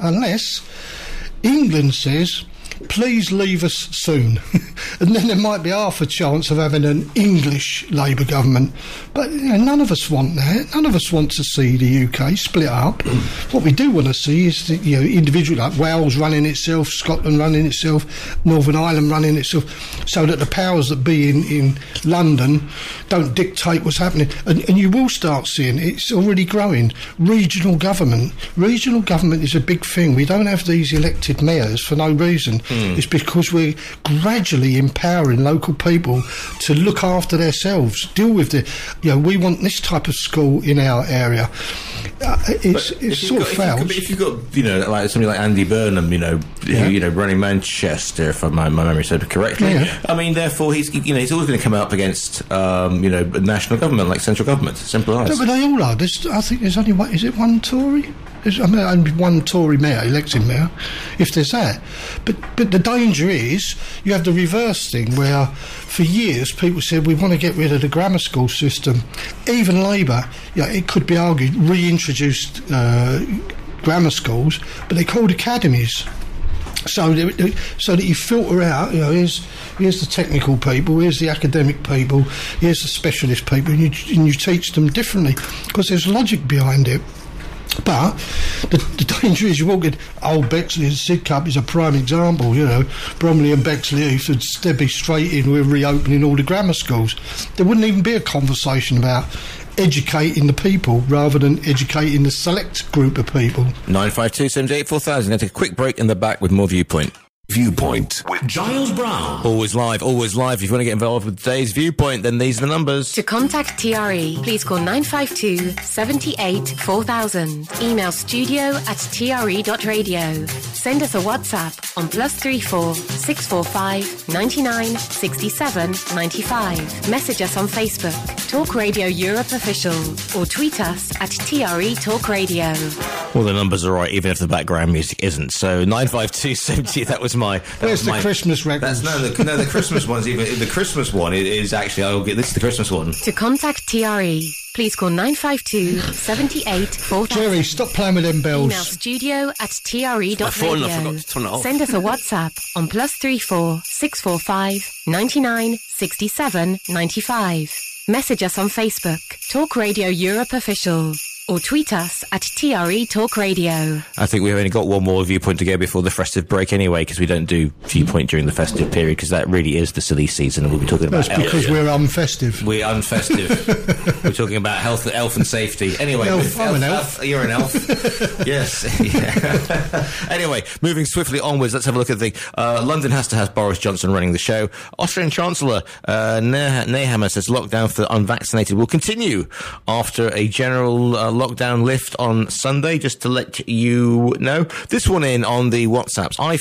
England says, please leave us soon. And then there might be half a chance of having an English Labour government. But none of us want that. None of us want to see the UK split up. What we do want to see is individual, like Wales running itself, Scotland running itself, Northern Ireland running itself, so that the powers that be in London don't dictate what's happening. And you will start seeing it's already growing. Regional government. Regional government is a big thing. We don't have these elected mayors for no reason. It's because we're gradually empowering local people to look after themselves, deal with we want this type of school in our area. It's sort of failed. If you've got, like somebody like Andy Burnham, running Manchester, if my memory serves correctly. Yeah. I mean, therefore, he's always going to come up against, national government, like central government. Simple as. No, but they all are. I think there's only one. Is it one Tory? Only one Tory mayor, elected mayor, if there's that. But the danger is you have the reverse thing where for years people said we want to get rid of the grammar school system. Even Labour, it could be argued, reintroduced grammar schools, but they're called academies. So that you filter out, here's the technical people, here's the academic people, here's the specialist people, and you teach them differently because there's logic behind it. But the danger is you walk in Old Bexley and Sidcup is a prime example, Bromley and Bexley Heath would be straight in with reopening all the grammar schools. There wouldn't even be a conversation about educating the people rather than educating the select group of people. 952 78 4000. Going to take a quick break in the back with more Viewpoint. Viewpoint with Giles Brown. Always live, always live. If you want to get involved with today's Viewpoint, then these are the numbers. To contact TRE, please call 952 78 4000. Email studio@tre.radio. Send us a WhatsApp on +34 645 99 67 95. Message us on Facebook, Talk Radio Europe Official, or tweet us at TRE Talk Radio. Well, the numbers are right, even if the background music isn't. So 952 70, that was my... Where's the Christmas records? The Christmas one's even... The Christmas one is actually... this is the Christmas one. To contact TRE, please call 952 78 4000. Jerry, stop playing with them bells. Email studio@tre.radio. I forgot to turn it off. Send us a WhatsApp on +34 645 99 67 95. Message us on Facebook, Talk Radio Europe Official, or tweet us at TRE Talk Radio. I think we've only got one more Viewpoint to go before the festive break anyway, because we don't do Viewpoint during the festive period, because that really is the silly season, and we'll be talking about... That's because we're unfestive. We're unfestive. We're talking about health and safety. Anyway, I'm an elf. You're an elf. Yes. Yeah. Anyway, moving swiftly onwards, let's have a look at the... London has to have Boris Johnson running the show. Austrian Chancellor Nehammer says lockdown for the unvaccinated will continue after a general lockdown lift on Sunday. Just to let you know, this one in on the WhatsApps. I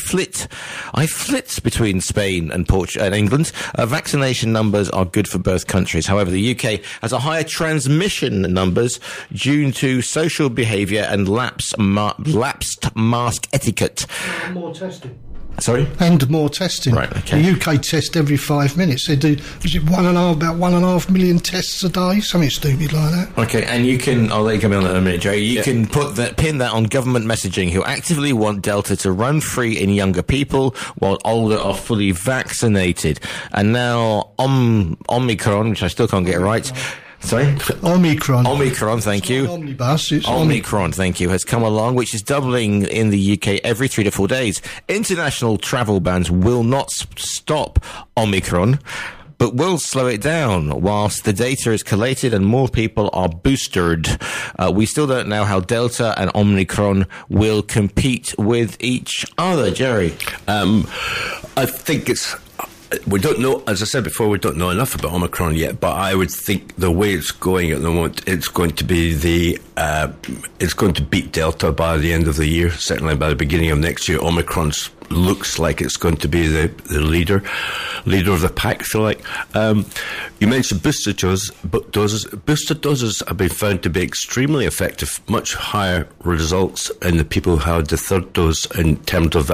flit between Spain and Portugal and England. Vaccination numbers are good for both countries. However, the UK has a higher transmission numbers due to social behaviour and lapsed mask etiquette. More testing. Sorry? And more testing. Right, okay. The UK test every 5 minutes. They do, was it about 1.5 million tests a day? Something stupid like that. Okay, and you can, I'll let you come in on that in a minute, Jerry. You can pin that on government messaging, who actively want Delta to run free in younger people while older are fully vaccinated. And now Omicron, which I still can't get right. Sorry? Omicron, thank you. Omnibus, it's Omicron, thank you, has come along, which is doubling in the UK every 3 to 4 days. International travel bans will not stop Omicron, but will slow it down whilst the data is collated and more people are boosted. We still don't know how Delta and Omicron will compete with each other. Jerry? I think it's... We don't know, as I said before, we don't know enough about Omicron yet, but I would think the way it's going at the moment, it's going to be it's going to beat Delta by the end of the year, certainly by the beginning of next year. Omicron's looks like it's going to be the leader of the pack, if you like. You mentioned booster doses. Booster doses have been found to be extremely effective, much higher results in the people who had the third dose in terms of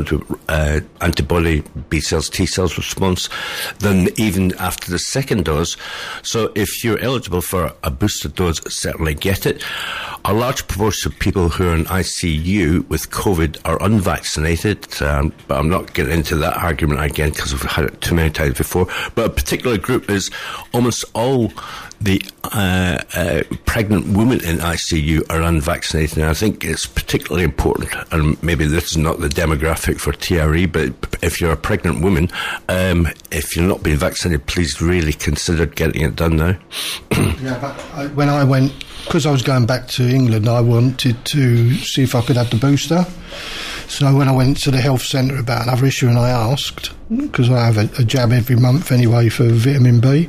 antibody B cells, T cells response than even after the second dose. So if you're eligible for a booster dose, certainly get it. A large proportion of people who are in ICU with COVID are unvaccinated, but I'm not getting into that argument again because we've had it too many times before. But a particular group is almost all the pregnant women in ICU are unvaccinated, and I think it's particularly important, and maybe this is not the demographic for TRE, but if you're a pregnant woman, if you're not being vaccinated, please really consider getting it done now. Yeah, but when I went, because I was going back to England, I wanted to see if I could have the booster. So when I went to the health centre about another issue, and I asked, because I have a jab every month anyway for vitamin B,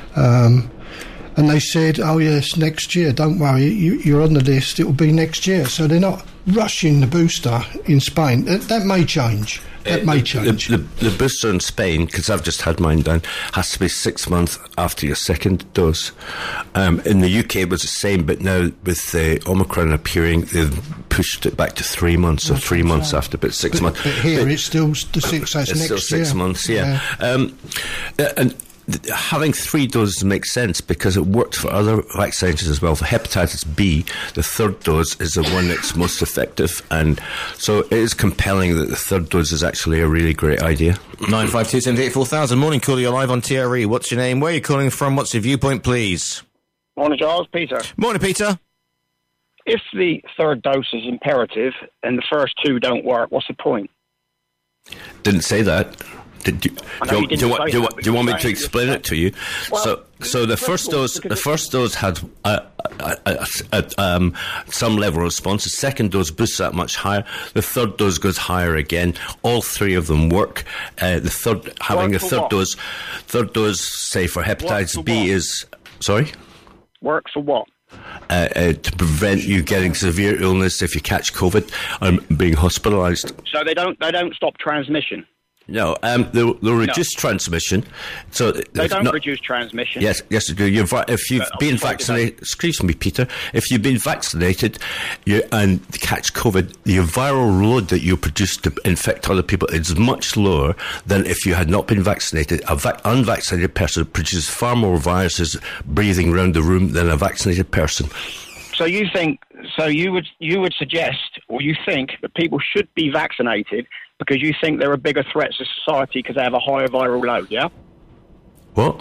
and they said, oh yes, next year, don't worry, you're on the list, it will be next year. So they're not rushing the booster in Spain. That may change. The booster in Spain, because I've just had mine done, has to be 6 months after your second dose. In the UK it was the same, but now with the Omicron appearing, they've pushed it back to 3 months, so 3 months after, but 6 months. But here it's still the 6 months next year. It's still 6 months, yeah. And having 3 doses makes sense because it worked for other vaccinations as well. For hepatitis B, the third dose is the one that's most effective, and so it is compelling that the third dose is actually a really great idea. 952 78 4000. Morning, caller. You're live on TRE. What's your name? Where are you calling from? What's your viewpoint, please? Morning, Giles. Peter. Morning, Peter. If the third dose is imperative and the first 2 don't work, what's the point? Didn't say that. Do you want me to explain it to you? Well, so the first dose had some level of response. The second dose boosts that much higher. The third dose goes higher again. All 3 of them work. The third dose, say for hepatitis B, is sorry. Work for what? To prevent you getting severe illness if you catch COVID and being hospitalised. So they don't stop transmission. No, they'll reduce transmission. So they don't reduce transmission. Yes, they do. If you've been vaccinated, excuse me, Peter. If you've been vaccinated and catch COVID, the viral load that you produce to infect other people is much lower than if you had not been vaccinated. An unvaccinated person produces far more viruses breathing around the room than a vaccinated person. So you would suggest, or you think that people should be vaccinated because you think there are bigger threats to society because they have a higher viral load, yeah? What?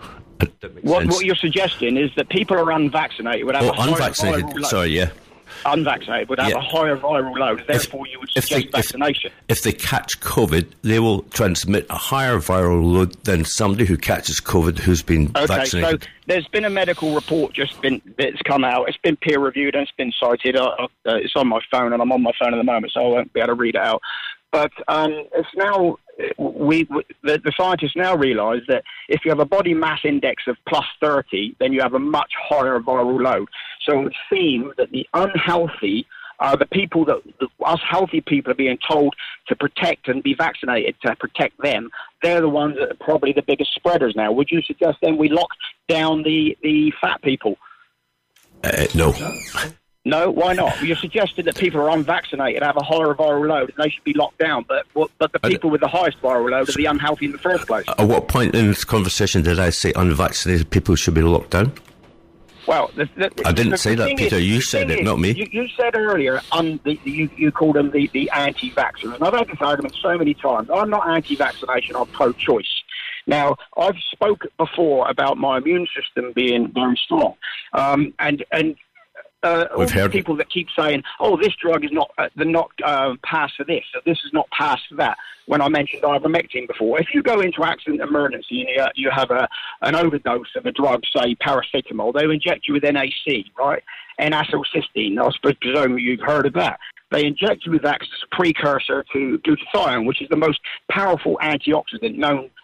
What you're suggesting is that people are unvaccinated would have a higher viral load. Sorry, yeah. Unvaccinated would have a higher viral load, therefore you would suggest vaccination. If they catch COVID, they will transmit a higher viral load than somebody who catches COVID who's been vaccinated. So there's been a medical report that's come out. It's been peer reviewed and it's been cited. It's on my phone and I'm on my phone at the moment, so I won't be able to read it out. But it's now the scientists now realise that if you have a body mass index of plus 30, then you have a much higher viral load. So it would seem that the unhealthy are the people that us healthy people are being told to protect and be vaccinated to protect them. They're the ones that are probably the biggest spreaders now. Would you suggest then we lock down the fat people? No. No, why not? You're suggesting that people are unvaccinated have a higher viral load and they should be locked down, but the people with the highest viral load are the unhealthy in the first place. At what point in this conversation did I say unvaccinated people should be locked down? Well, I didn't say that, Peter. You said it, not me. You said earlier you called them the anti-vaxxers, and I've had this argument so many times. I'm not anti-vaccination. I'm pro-choice. Now, I've spoken before about my immune system being very strong, and all the people that keep saying, "Oh, this drug is not passed for this, or this is not passed for that." When I mentioned ivermectin before, if you go into accident emergency and you have an overdose of a drug, say paracetamol, they inject you with NAC, right? N-acetylcysteine. I presume you've heard of that. They inject you with that as a precursor to glutathione, which is the most powerful antioxidant known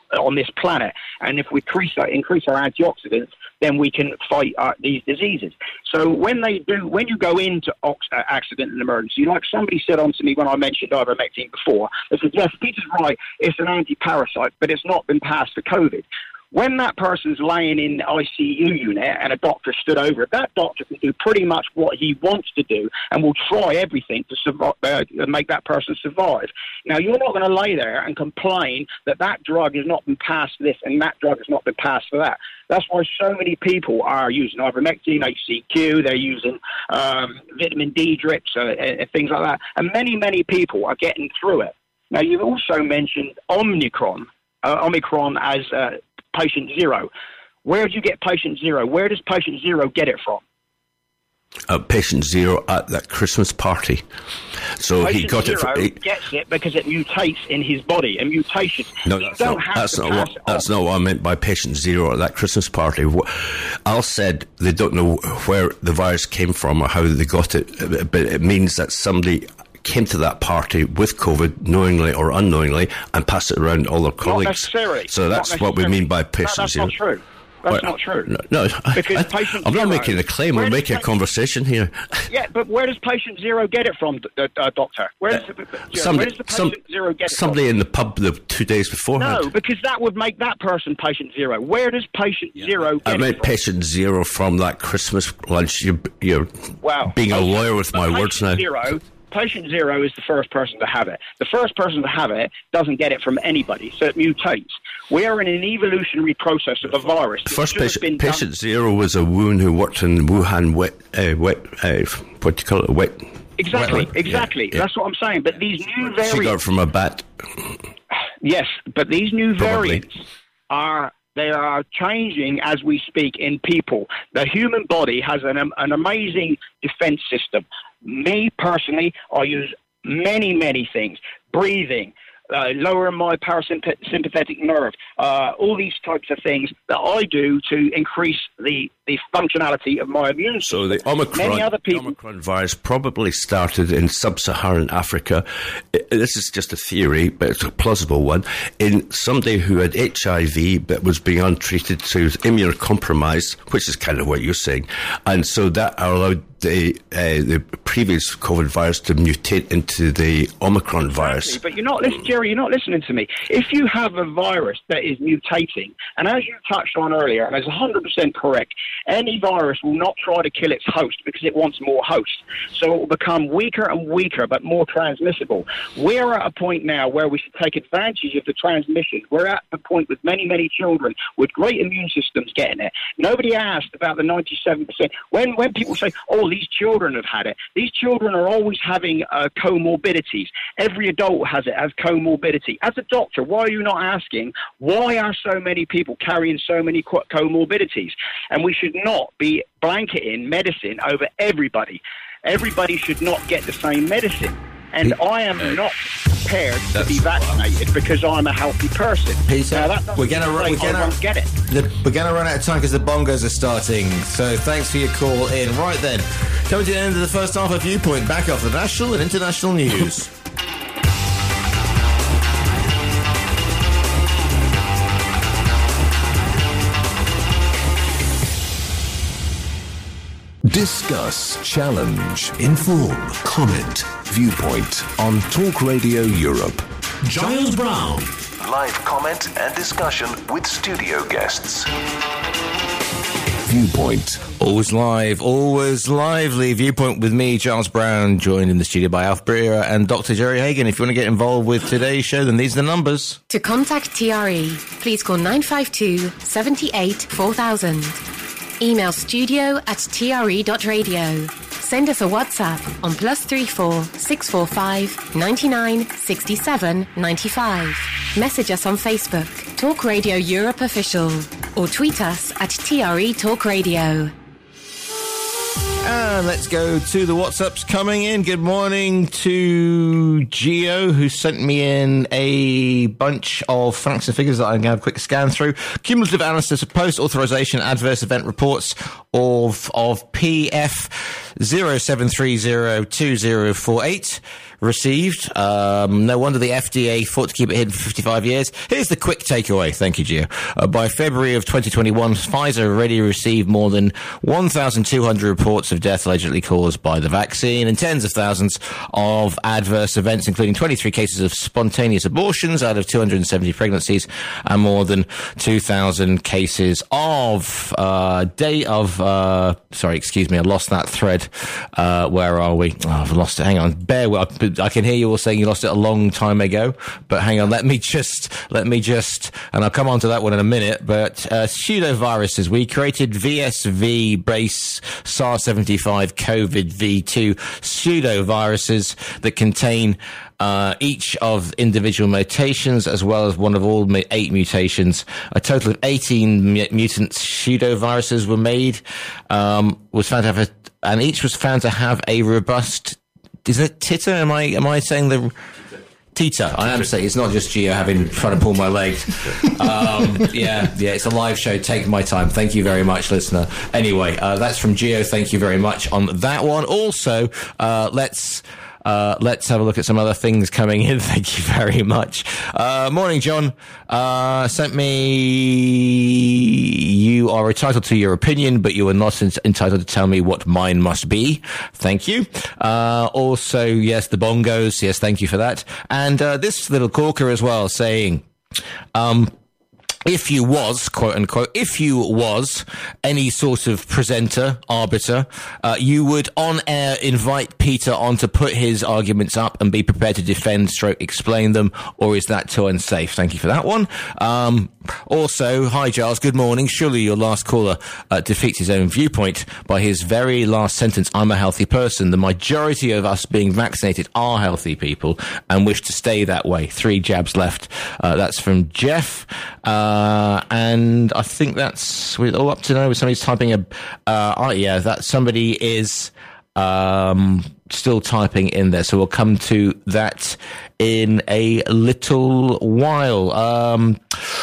on this planet. And if we increase our antioxidants, then we can fight these diseases. So when you go into accident and emergency, like somebody said on to me when I mentioned ivermectin before, they said, yes, Peter's right, it's an anti-parasite, but it's not been passed for COVID. When that person's laying in the ICU unit and a doctor stood over it, that doctor can do pretty much what he wants to do and will try everything to survive, make that person survive. Now, you're not going to lay there and complain that drug has not been passed for this and that drug has not been passed for that. That's why so many people are using ivermectin, HCQ, they're using vitamin D drips and things like that. And many, many people are getting through it. Now, you've also mentioned Omicron as patient zero. Where do you get patient zero? Where does patient zero get it from? Patient zero at that Christmas party. So patient he got it. He gets it because it mutates in his body. A mutation. No, that's not what I meant by patient zero at that Christmas party. Al said they don't know where the virus came from or how they got it, but it means that somebody came to that party with COVID, knowingly or unknowingly, and passed it around all their colleagues. Not necessarily. So that's what we mean by patient zero. That's not true. That's not true. No, because I'm not making a claim. We're making a conversation here. Yeah, but where does patient zero get it from, doctor? Where does the patient zero get it from? Somebody in the pub the 2 days beforehand. No, because that would make that person patient zero. Where does patient zero get it from? I meant patient zero from that Christmas lunch. You're being a lawyer with my words now. Patient zero is the first person to have it. The first person to have it doesn't get it from anybody, so it mutates. We are in an evolutionary process of a virus. The first patient zero was a wound who worked in Wuhan what do you call it? Wet. Exactly. Yeah. That's what I'm saying. But these new variants... She got it from a bat. Yes, but these new variants are changing as we speak in people. The human body has an amazing defense system. Me, personally, I use many, many things. Breathing, lowering my parasympathetic nerve, all these types of things that I do to increase the functionality of my immune system. So the Omicron virus probably started in sub-Saharan Africa. This is just a theory, but it's a plausible one. In somebody who had HIV but was being untreated, so was immunocompromised, which is kind of what you're saying. And so that allowed the previous COVID virus to mutate into the Omicron virus. But Jerry, you're not listening to me. If you have a virus that is mutating, and as you touched on earlier, and it's 100% correct, any virus will not try to kill its host because it wants more hosts. So it will become weaker and weaker, but more transmissible. We're at a point now where we should take advantage of the transmission. We're at the point with many, many children with great immune systems getting it. Nobody asked about the 97%. When people say, oh, these children have had it, these children are always having comorbidities. Every adult has it as comorbidity. As a doctor, why are you not asking, why are so many people carrying so many comorbidities? And we should not be blanketing medicine over everybody. Everybody should not get the same medicine. And I am not prepared to be vaccinated because I'm a healthy person. Peter, we're going to run out of time because the bongos are starting. So thanks for your call in. Right then, coming to the end of the first half of Viewpoint, back off the national and international news. Discuss, challenge, inform, comment, Viewpoint on Talk Radio Europe. Giles Brown. Live comment and discussion with studio guests. Viewpoint. Always live, always lively. Viewpoint with me, Giles Brown, joined in the studio by Alf Breer and Dr. Jerry Hagan. If you want to get involved with today's show, then these are the numbers. To contact TRE, please call 952 78 4000. Email studio@tre.radio. Send us a WhatsApp on +34 645 99 67 95. Message us on Facebook, Talk Radio Europe Official, or tweet us at TRE Talk Radio. And let's go to the WhatsApps coming in. Good morning to Gio, who sent me in a bunch of facts and figures that I'm going to have a quick scan through. Cumulative analysis of post-authorization adverse event reports of PF 07302048. received. No wonder the FDA fought to keep it hidden for 55 years. Here's the quick takeaway. Thank you, Gio. By February of 2021, Pfizer already received more than 1,200 reports of death allegedly caused by the vaccine and tens of thousands of adverse events, including 23 cases of spontaneous abortions out of 270 pregnancies and more than 2,000 cases of sorry, excuse me, I lost that thread. Where are we? Oh, I've lost it. Hang on. Bear with. I can hear you all saying you lost it a long time ago, but hang on. Let me just, and I'll come on to that one in a minute, but pseudoviruses. We created VSV base SARS-75 COVID V2 pseudoviruses that contain each of individual mutations as well as one of all 8 mutations. A total of 18 mutant pseudoviruses were made, was found to have and each was found to have a robust, is it titer? Am I saying the titer? I am saying it's not just Gio trying to pull my leg. Yeah, it's a live show. Take my time. Thank you very much, listener. Anyway, that's from Gio. Thank you very much on that one. Also, let's have a look at some other things coming in. Thank you very much. Morning, John. Sent me, you are entitled to your opinion, but you are not entitled to tell me what mine must be. Thank you. Also, yes, the bongos. Yes, thank you for that. And this little corker as well saying, if you was, quote unquote, if you was any sort of presenter, arbiter, you would on air invite Peter on to put his arguments up and be prepared to defend / explain them, or is that too unsafe? Thank you for that one. Also, hi Giles, good morning. Surely your last caller defeats his own viewpoint by his very last sentence, I'm a healthy person. The majority of us being vaccinated are healthy people and wish to stay that way. 3 jabs left. That's from Jeff. And I think that's all up to now. Somebody's typing that somebody is still typing in there. So we'll come to that in a little while.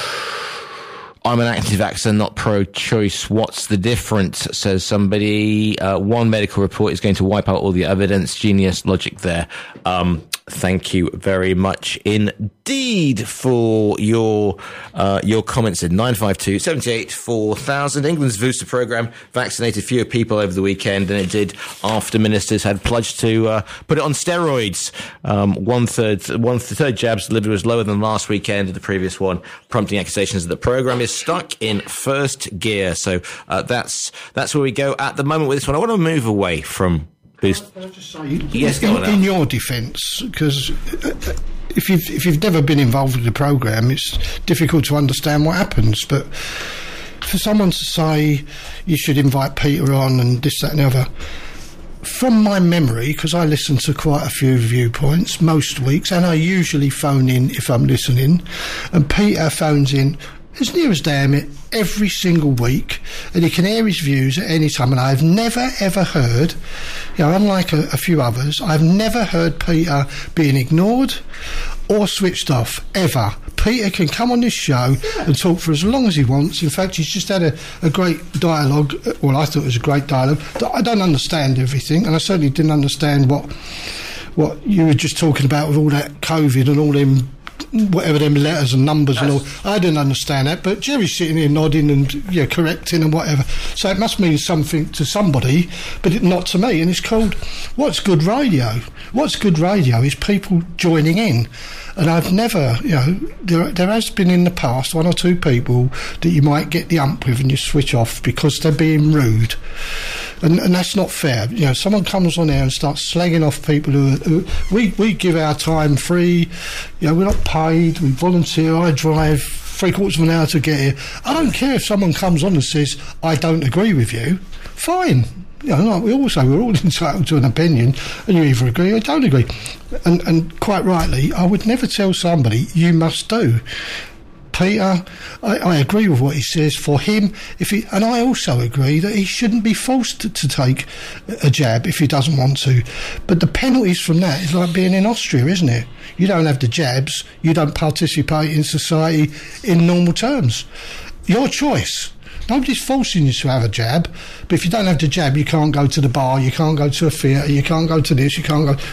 I'm an anti-vaxxer, not pro-choice. What's the difference? Says somebody. One medical report is going to wipe out all the evidence. Genius logic there. Thank you very much indeed for your comments at 952 78 4000. England's booster programme vaccinated fewer people over the weekend than it did after ministers had pledged to put it on steroids. One third jabs delivered was lower than last weekend and the previous one, prompting accusations that the programme is stuck in first gear. So that's where we go at the moment with this one. I want to move away from boost. Can I just say, yes, in your defence, because if you've never been involved with the programme, it's difficult to understand what happens. But for someone to say you should invite Peter on and this, that, and the other, from my memory, because I listen to quite a few viewpoints most weeks, and I usually phone in if I'm listening, and Peter phones in as near as damn it every single week, and he can hear his views at any time. And I've never ever heard, unlike a few others, I've never heard Peter being ignored or switched off ever. Peter can come on this show and talk for as long as he wants. In fact, he's just had a great dialogue. Well, I thought it was a great dialogue. I don't understand everything, and I certainly didn't understand what you were just talking about with all that COVID and all them, whatever them letters and numbers and all. I didn't understand that, but Jerry's sitting here nodding and correcting and whatever. So it must mean something to somebody, but not to me. And it's called What's Good Radio. What's Good Radio is people joining in. And I've never, there has been in the past 1 or 2 people that you might get the ump with and you switch off because they're being rude. And that's not fair. Someone comes on there and starts slagging off people who we give our time free. We're not paid. We volunteer. I drive 3/4 of an hour to get here. I don't care if someone comes on and says, I don't agree with you. Fine. Like we're all entitled to an opinion, and you either agree or don't agree. And quite rightly, I would never tell somebody, you must do. Peter, I agree with what he says. For him, and I also agree that he shouldn't be forced to take a jab if he doesn't want to. But the penalties from that is like being in Austria, isn't it? You don't have the jabs, you don't participate in society in normal terms. Your choice. Nobody's forcing you to have a jab, but if you don't have the jab, you can't go to the bar, you can't go to a theatre, you can't go to this, you can't go.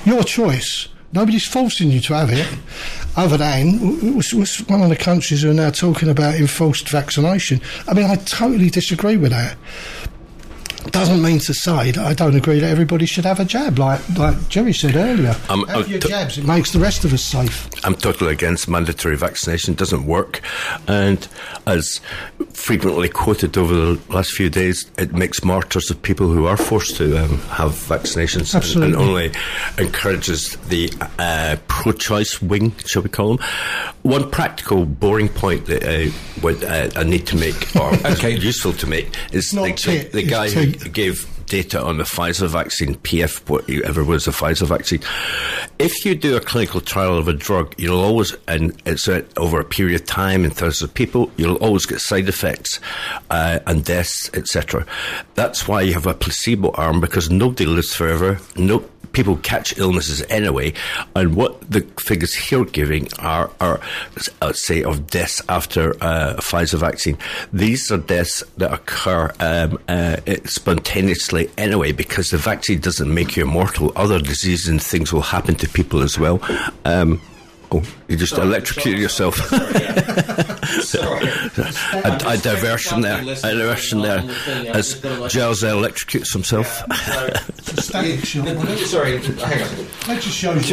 Your choice. Nobody's forcing you to have it, other than was one of the countries who are now talking about enforced vaccination. I mean, I totally disagree with that. Doesn't mean to say that I don't agree that everybody should have a jab, like Jerry said earlier. Have your jabs, it makes the rest of us safe. I'm totally against mandatory vaccination. It doesn't work. And as frequently quoted over the last few days, it makes martyrs of people who are forced to have vaccinations. Absolutely. And only encourages the pro-choice wing, shall we call them. One practical, boring point that I need to make, or useful to make, is the guy who gave data on the Pfizer vaccine, whatever was the Pfizer vaccine. If you do a clinical trial of a drug, you'll always, and it's over a period of time and thousands of people, you'll always get side effects and deaths, etc. That's why you have a placebo arm, because nobody lives forever. People catch illnesses anyway, and what the figures here giving are say, of deaths after Pfizer vaccine. These are deaths that occur spontaneously anyway, because the vaccine doesn't make you immortal. Other diseases and things will happen to people as well. You just electrocuted yourself. Sorry. A diversion there. As Giles electrocutes himself. Sorry, hang on. That just shows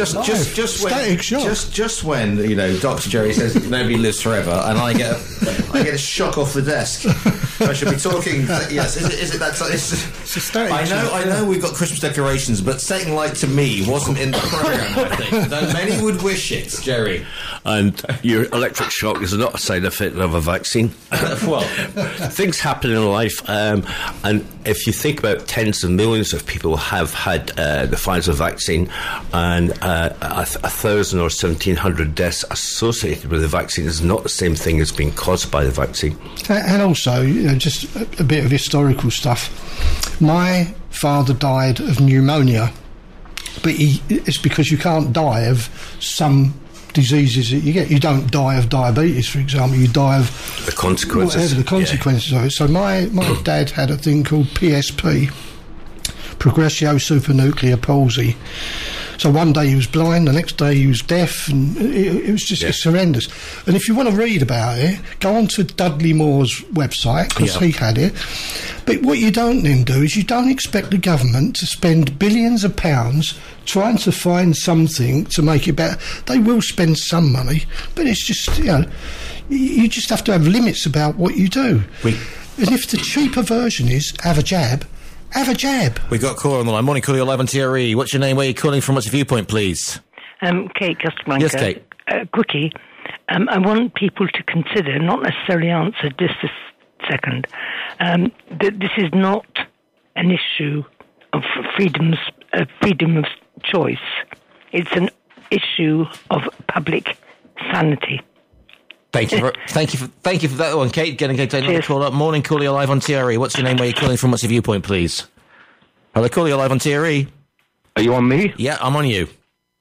just when Dr. Jerry says nobody lives forever, and I get a shock off the desk. I should be talking. Yes, is it that? It's a static shock. I know we've got Christmas decorations, but saying light to me wasn't in the program. I think though many would wish it, Jerry. And your electric shock is not a side effect of a vaccine. Well, things happen in life, and if you think about tens of millions of people have had the Pfizer vaccine, and 1,000 or 1,700 deaths associated with the vaccine is not the same thing as being caused by the vaccine. And also, just a bit of historical stuff. My father died of pneumonia, but it's because you can't die of some diseases that you get. You don't die of diabetes, for example. You die of the consequences. Whatever the consequences of it. So my dad had a thing called PSP, progressio supranuclear palsy. So one day he was blind, the next day he was deaf, and it was just it's horrendous. And if you want to read about it, go on to Dudley Moore's website, because he had it. But what you don't then do is you don't expect the government to spend billions of pounds trying to find something to make it better. They will spend some money, but it's just, you just have to have limits about what you do. And if the cheaper version is have a jab, have a jab. We got a caller on the line. Morning, caller, you're live on TRE. What's your name? Where are you calling from? What's your viewpoint, please? Kate Casablanca. Yes, Kate. Quickie. I want people to consider, not necessarily answer, just a second, that this is not an issue of freedom of choice. It's an issue of public sanity. Thank you for that one, Kate. Getting another call up. Morning, caller, you're live on TRE. What's your name? Where are you calling from? What's your viewpoint, please? Hello, caller, you're live on TRE. Are you on me? Yeah, I'm on you.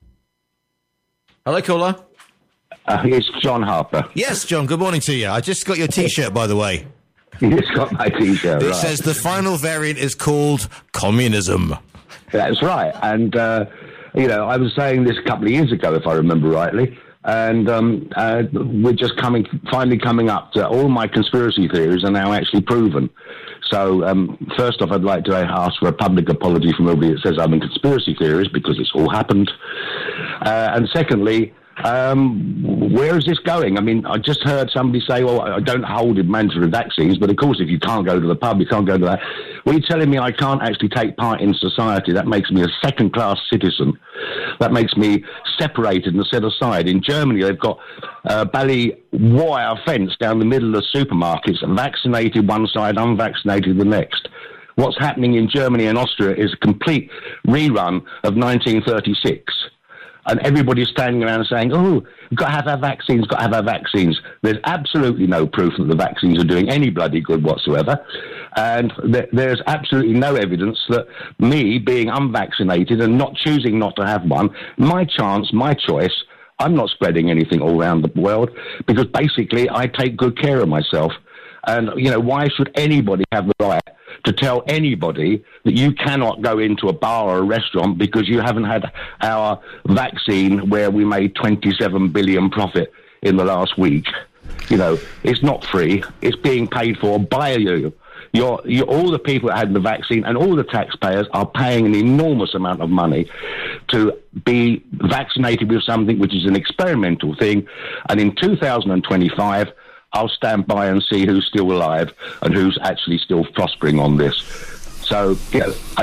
Hello, caller. It's John Harper. Yes, John. Good morning to you. I just got your T-shirt, by the way. You just got my T-shirt. It says the final variant is called communism. That's right. And I was saying this a couple of years ago, if I remember rightly. And we're just finally coming up to all my conspiracy theories are now actually proven. So first off, I'd like to ask for a public apology from everybody that says I'm in conspiracy theories, because it's all happened. And secondly, where is this going? I mean, I just heard somebody say, well, I don't hold in mandatory vaccines, but of course, if you can't go to the pub, you can't go to that. Well, you're telling me I can't actually take part in society. That makes me a second-class citizen. That makes me separated and set aside. In Germany, they've got a bally wire fence down the middle of supermarkets, vaccinated one side, unvaccinated the next. What's happening in Germany and Austria is a complete rerun of 1936. And everybody's standing around saying, oh, we've got to have our vaccines, got to have our vaccines. There's absolutely no proof that the vaccines are doing any bloody good whatsoever. And there's absolutely no evidence that me being unvaccinated and not choosing not to have one, my chance, my choice, I'm not spreading anything all around the world, because basically I take good care of myself. And, why should anybody have the right to tell anybody that you cannot go into a bar or a restaurant because you haven't had our vaccine where we made 27 billion profit in the last week. You know, it's not free. It's being paid for by you. All the people that had the vaccine and all the taxpayers are paying an enormous amount of money to be vaccinated with something which is an experimental thing. And in 2025, I'll stand by and see who's still alive and who's actually still prospering on this. So, yeah, I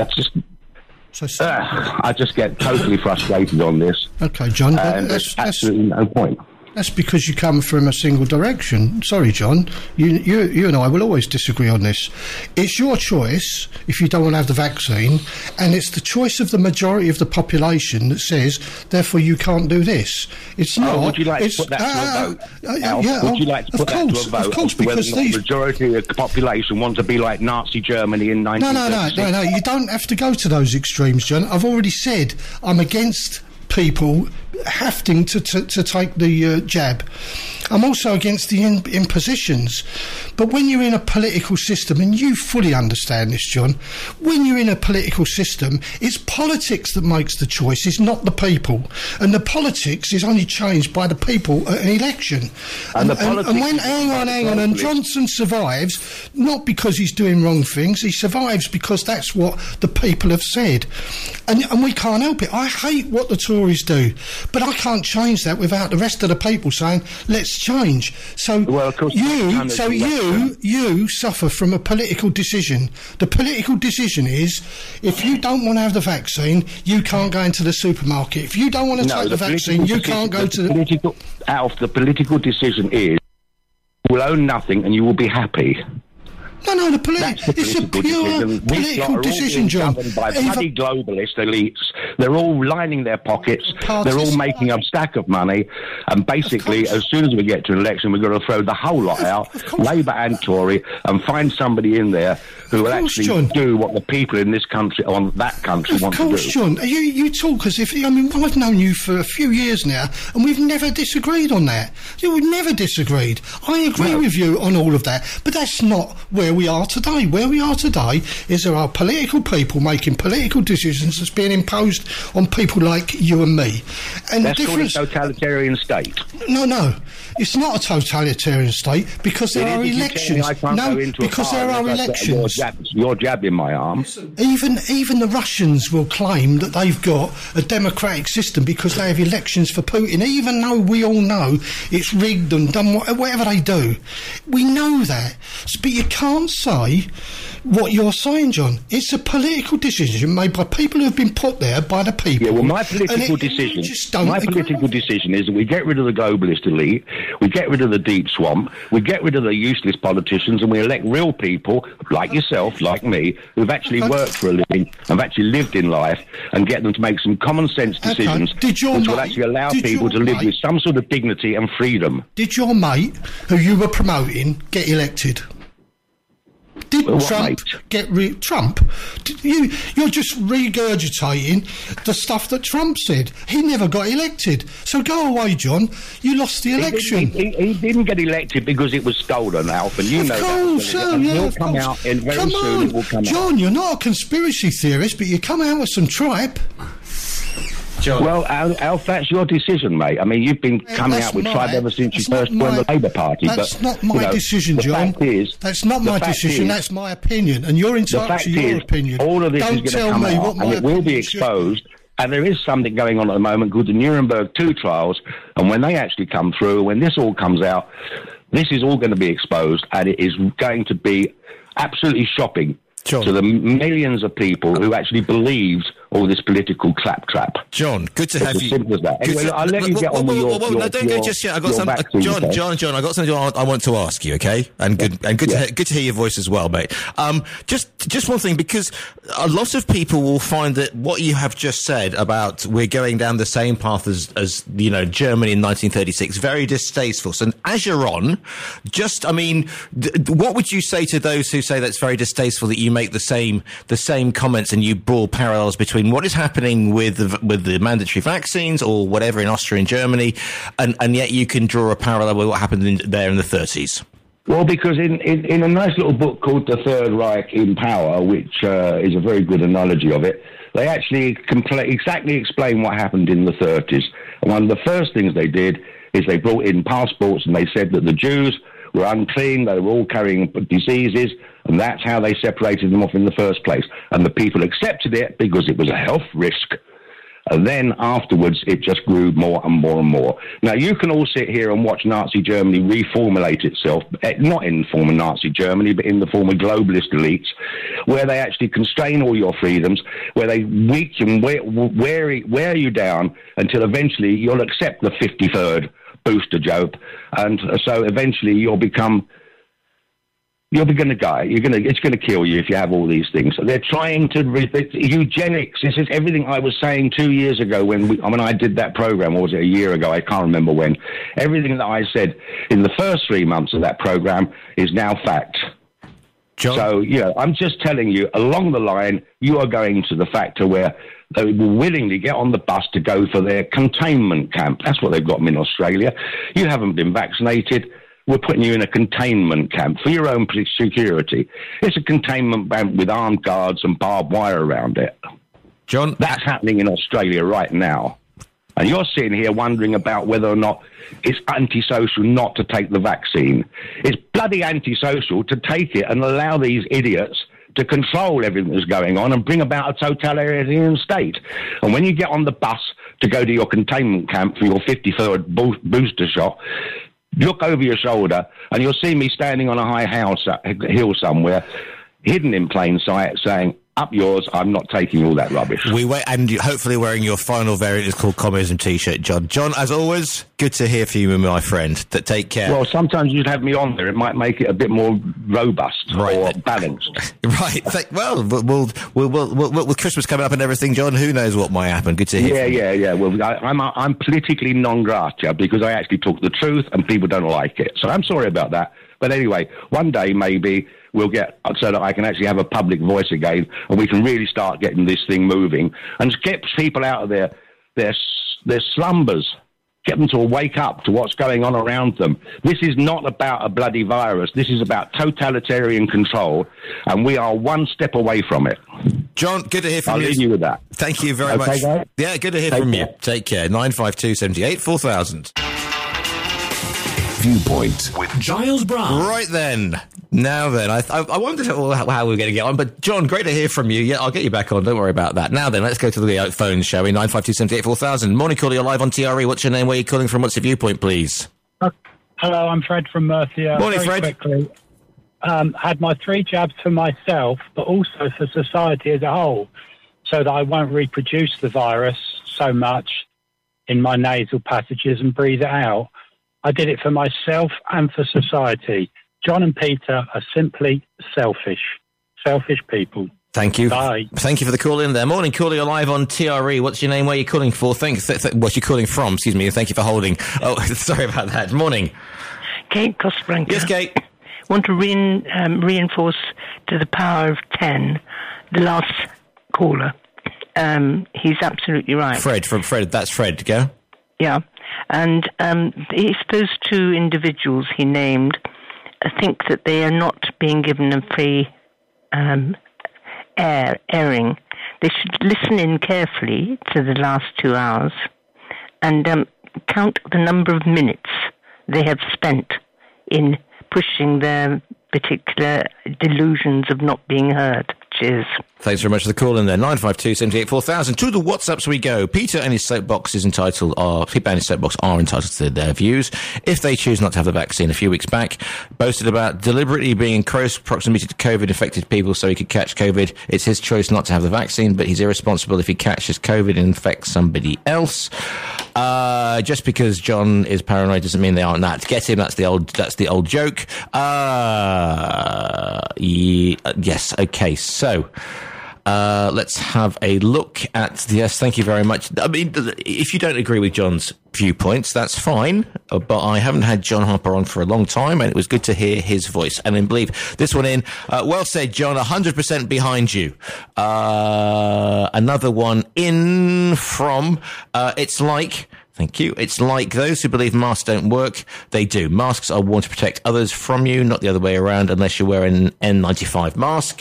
just get totally frustrated on this. Okay, John. And there's absolutely no point. That's because you come from a single direction. Sorry, John. You and I will always disagree on this. It's your choice if you don't want to have the vaccine, and it's the choice of the majority of the population that says, therefore, you can't do this. It's not. Would you like to put that to a vote? Yeah, would you like to put that to a vote? Of course, because the majority of the population want to be like Nazi Germany in 1936. No. You don't have to go to those extremes, John. I've already said I'm against people having to take the jab. I'm also against the impositions. But when you're in a political system, and you fully understand this, John, when you're in a political system, it's politics that makes the choices, not the people. And the politics is only changed by the people at an election. And when, hang on, and Johnson survives, not because he's doing wrong things, he survives because that's what the people have said. And we can't help it. I hate what the Tories do, but I can't change that without the rest of the people saying, let's change. So you suffer from a political decision. The political decision is, if you don't want to have the vaccine, you can't go into the supermarket. If you don't want to take the vaccine, you can't go to the... The political decision is, you will own nothing and you will be happy. No, it's a pure political decision, John. By bloody globalist elites. They're all lining their pockets. They're all making a stack of money. And basically, as soon as we get to an election, we're going to throw the whole lot out, Labour and Tory, and find somebody in there who will actually do what the people in this country, on that country, want to do. Of course, John. You talk as if... I mean, I've known you for a few years now, and we've never disagreed on that. We've never disagreed. I agree with you on all of that, but that's not where we are today. Where we are today is there are political people making political decisions that's being imposed on people like you and me. And that's called a totalitarian state. No. It's not a totalitarian state because there are elections. Because there are elections. You're jabbing my arm. Even the Russians will claim that they've got a democratic system because they have elections for Putin, even though we all know it's rigged and done whatever they do. We know that. But you can't say what you're saying, John. It's a political decision made by people who have been put there by the people. Yeah, well, my political decision is that we get rid of the globalist elite, we get rid of the deep swamp, we get rid of the useless politicians, and we elect real people like yourself, like me, who've actually worked for a living, have actually lived in life, and get them to make some common sense decisions which will actually allow people to live with some sort of dignity and freedom. Did your mate, who you were promoting, get elected? Did Trump get Trump? You're just regurgitating the stuff that Trump said. He never got elected. So go away, John. You lost the election. He didn't get elected because it was stolen, Alf, and you know that. He'll come out, and very soon it will come out. John, you're not a conspiracy theorist, but you come out with some tripe. John. Well, Alf, that's your decision, mate. I mean, you've been coming out with tribe ever since you first joined the Labour Party. That's not my decision, John. That's not my decision. That's my opinion, and you're entitled to your opinion. All of this is going to come out, and it will be exposed. And there is something going on at the moment called the Nuremberg 2 trials, and when they actually come through, when this all comes out, this is all going to be exposed, and it is going to be absolutely shocking to the millions of people who actually believed all this political claptrap. John, good to have you. As simple as that. Anyway, I'll let you get on with your no, don't go just yet. I got some, John. I got something I want to ask you. Okay, and good to hear your voice as well, mate. Just one thing, because a lot of people will find that what you have just said about we're going down the same path as Germany in 1936, very distasteful. So as you're on, what would you say to those who say that's very distasteful that you make the same comments and you draw parallels between what is happening with the mandatory vaccines or whatever in Austria and Germany, and yet you can draw a parallel with what happened there in the 30s? Well, because in a nice little book called The Third Reich in Power, which is a very good analogy of it, they actually exactly explain what happened in the 30s. And one of the first things they did is they brought in passports and they said that the Jews were unclean, they were all carrying diseases, and that's how they separated them off in the first place. And the people accepted it because it was a health risk. And then afterwards, it just grew more and more and more. Now, you can all sit here and watch Nazi Germany reformulate itself, not in the form of Nazi Germany, but in the form of globalist elites, where they actually constrain all your freedoms, where they weaken, wear you down until eventually you'll accept the 53rd booster joke. And so eventually you're going to die. It's going to kill you if you have all these things. They're trying to eugenics. This is everything I was saying 2 years ago when I did that program, or was it a year ago? I can't remember when. Everything that I said in the first 3 months of that program is now fact. John? So, I'm just telling you, along the line, you are going to the factor where they will willingly get on the bus to go for their containment camp. That's what they've got them in Australia. You haven't been vaccinated. We're putting you in a containment camp for your own security. It's a containment camp with armed guards and barbed wire around it. John? That's happening in Australia right now. And you're sitting here wondering about whether or not it's antisocial not to take the vaccine. It's bloody antisocial to take it and allow these idiots to control everything that's going on and bring about a totalitarian state. And when you get on the bus to go to your containment camp for your 53rd booster shot, look over your shoulder and you'll see me standing on a high hill somewhere, hidden in plain sight, saying, up yours, I'm not taking all that rubbish. We wait, and hopefully wearing your final variant is called Communism T-shirt, John. John, as always, good to hear from you, my friend. Take care. Well, sometimes you'd have me on there. It might make it a bit more robust or balanced. Right. With Christmas coming up and everything, John, who knows what might happen. Good to hear. Yeah. Well, I'm politically non grata because I actually talk the truth and people don't like it. So I'm sorry about that. But anyway, one day maybe we'll get so that I can actually have a public voice again and we can really start getting this thing moving and get people out of their slumbers, get them to wake up to what's going on around them. This is not about a bloody virus. This is about totalitarian control, and we are one step away from it. John, good to hear from you. I'll leave you with that. Thank you very much. Guys? Yeah, good to hear from you. Take care. 952 78 4000. Viewpoint with Giles Brown. Right then. Now then, I wondered how we were going to get on, but John, great to hear from you. Yeah, I'll get you back on. Don't worry about that. Now then, let's go to the phone, shall we? 952 78 4000. Morning, caller. You're live on TRE. What's your name? Where are you calling from? What's your viewpoint, please? Hello, I'm Fred from Mercia. Morning, Very Fred. Quickly, had my 3 jabs for myself, but also for society as a whole, so that I won't reproduce the virus so much in my nasal passages and breathe it out. I did it for myself and for society. John and Peter are simply selfish people. Thank you. Bye. Thank you for the call in there. Morning, caller. You're live on TRE. What's your name? Where are you calling for? What you're calling from? Excuse me. Thank you for holding. Oh, sorry about that. Morning. Kate Cosbranca. Yes, Kate. Want to reinforce to the power of 10 the last caller. He's absolutely right. Fred. That's Fred. Go. Yeah. And if those 2 individuals he named think that they are not being given a free airing, they should listen in carefully to the last 2 hours and count the number of minutes they have spent in pushing their particular delusions of not being heard. Cheers. Thanks very much for the call in there. 952 78 4000. To the WhatsApps we go. Peter and his soapbox are entitled to their views. If they choose not to have the vaccine, a few weeks back, boasted about deliberately being in close proximity to COVID-infected people so he could catch COVID. It's his choice not to have the vaccine, but he's irresponsible if he catches COVID and infects somebody else. Just because John is paranoid doesn't mean they aren't that. Get him. That's the old joke. Yes. Okay. So, let's have a look at yes. Thank you very much. I mean, if you don't agree with John's viewpoints, that's fine. But I haven't had John Harper on for a long time, and it was good to hear his voice. And then believe this one in. Well said, John. 100% behind you. Another one in from. It's like Thank you. It's like those who believe masks don't work. They do. Masks are worn to protect others from you, not the other way around, unless you're wearing an N95 mask.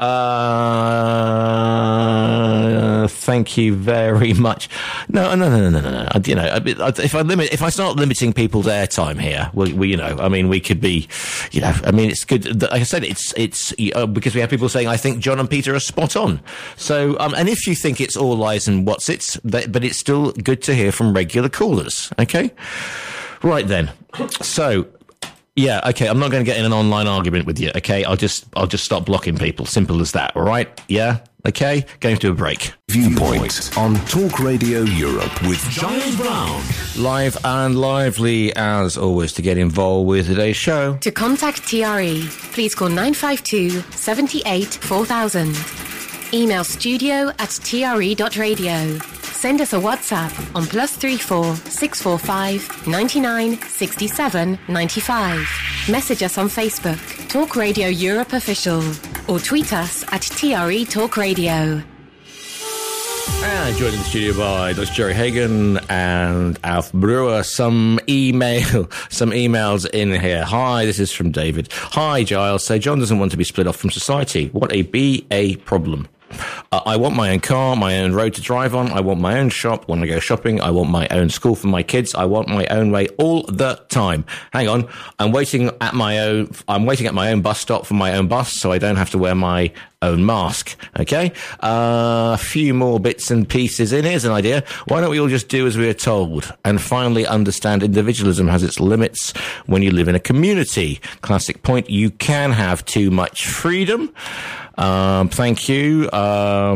Thank you very much. No. You know, if I start limiting people's airtime here, we could be, it's good. Like I said, it's because we have people saying, I think John and Peter are spot on. So, and if you think it's all lies and but it's still good to hear from regular callers. Okay, right then. So. Yeah, okay, I'm not going to get in an online argument with you, okay? I'll just stop blocking people. Simple as that, all right? Yeah? Okay? Going to a break. Viewpoint on Talk Radio Europe with Giles Brown. Live and lively, as always, to get involved with today's show. To contact TRE, please call 952 78 4000. Email studio@tre.radio. Send us a WhatsApp on +34 645 99 67 95. Message us on Facebook, Talk Radio Europe Official, or tweet us at TRE Talk Radio. And joined in the studio by Dr. Jerry Hagan and Alf Brewer. Some emails in here. Hi, this is from David. Hi, Giles. So John doesn't want to be split off from society. What a BA problem. I want my own car, my own road to drive on. I want my own shop when I go shopping. I want my own school for my kids. I want my own way all the time. Hang on. I'm waiting at my own bus stop for my own bus, so I don't have to wear my own mask. Okay? A few more bits and pieces in. Here's an idea. Why don't we all just do as we are told and finally understand individualism has its limits when you live in a community? Classic point. You can have too much freedom. Thank you. Yeah,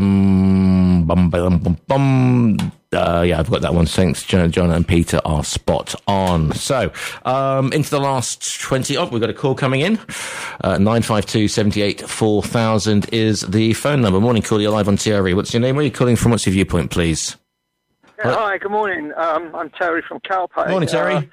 I've got that one. Thanks, John and Peter are spot on. So, into the last 20. Oh, we've got a call coming in. 952 78 4000 is the phone number. Morning, call. You're live on TRE. What's your name? Where are you calling from? What's your viewpoint, please? Yeah, hi, good morning. I'm Terry from Calpay. Morning, Terry.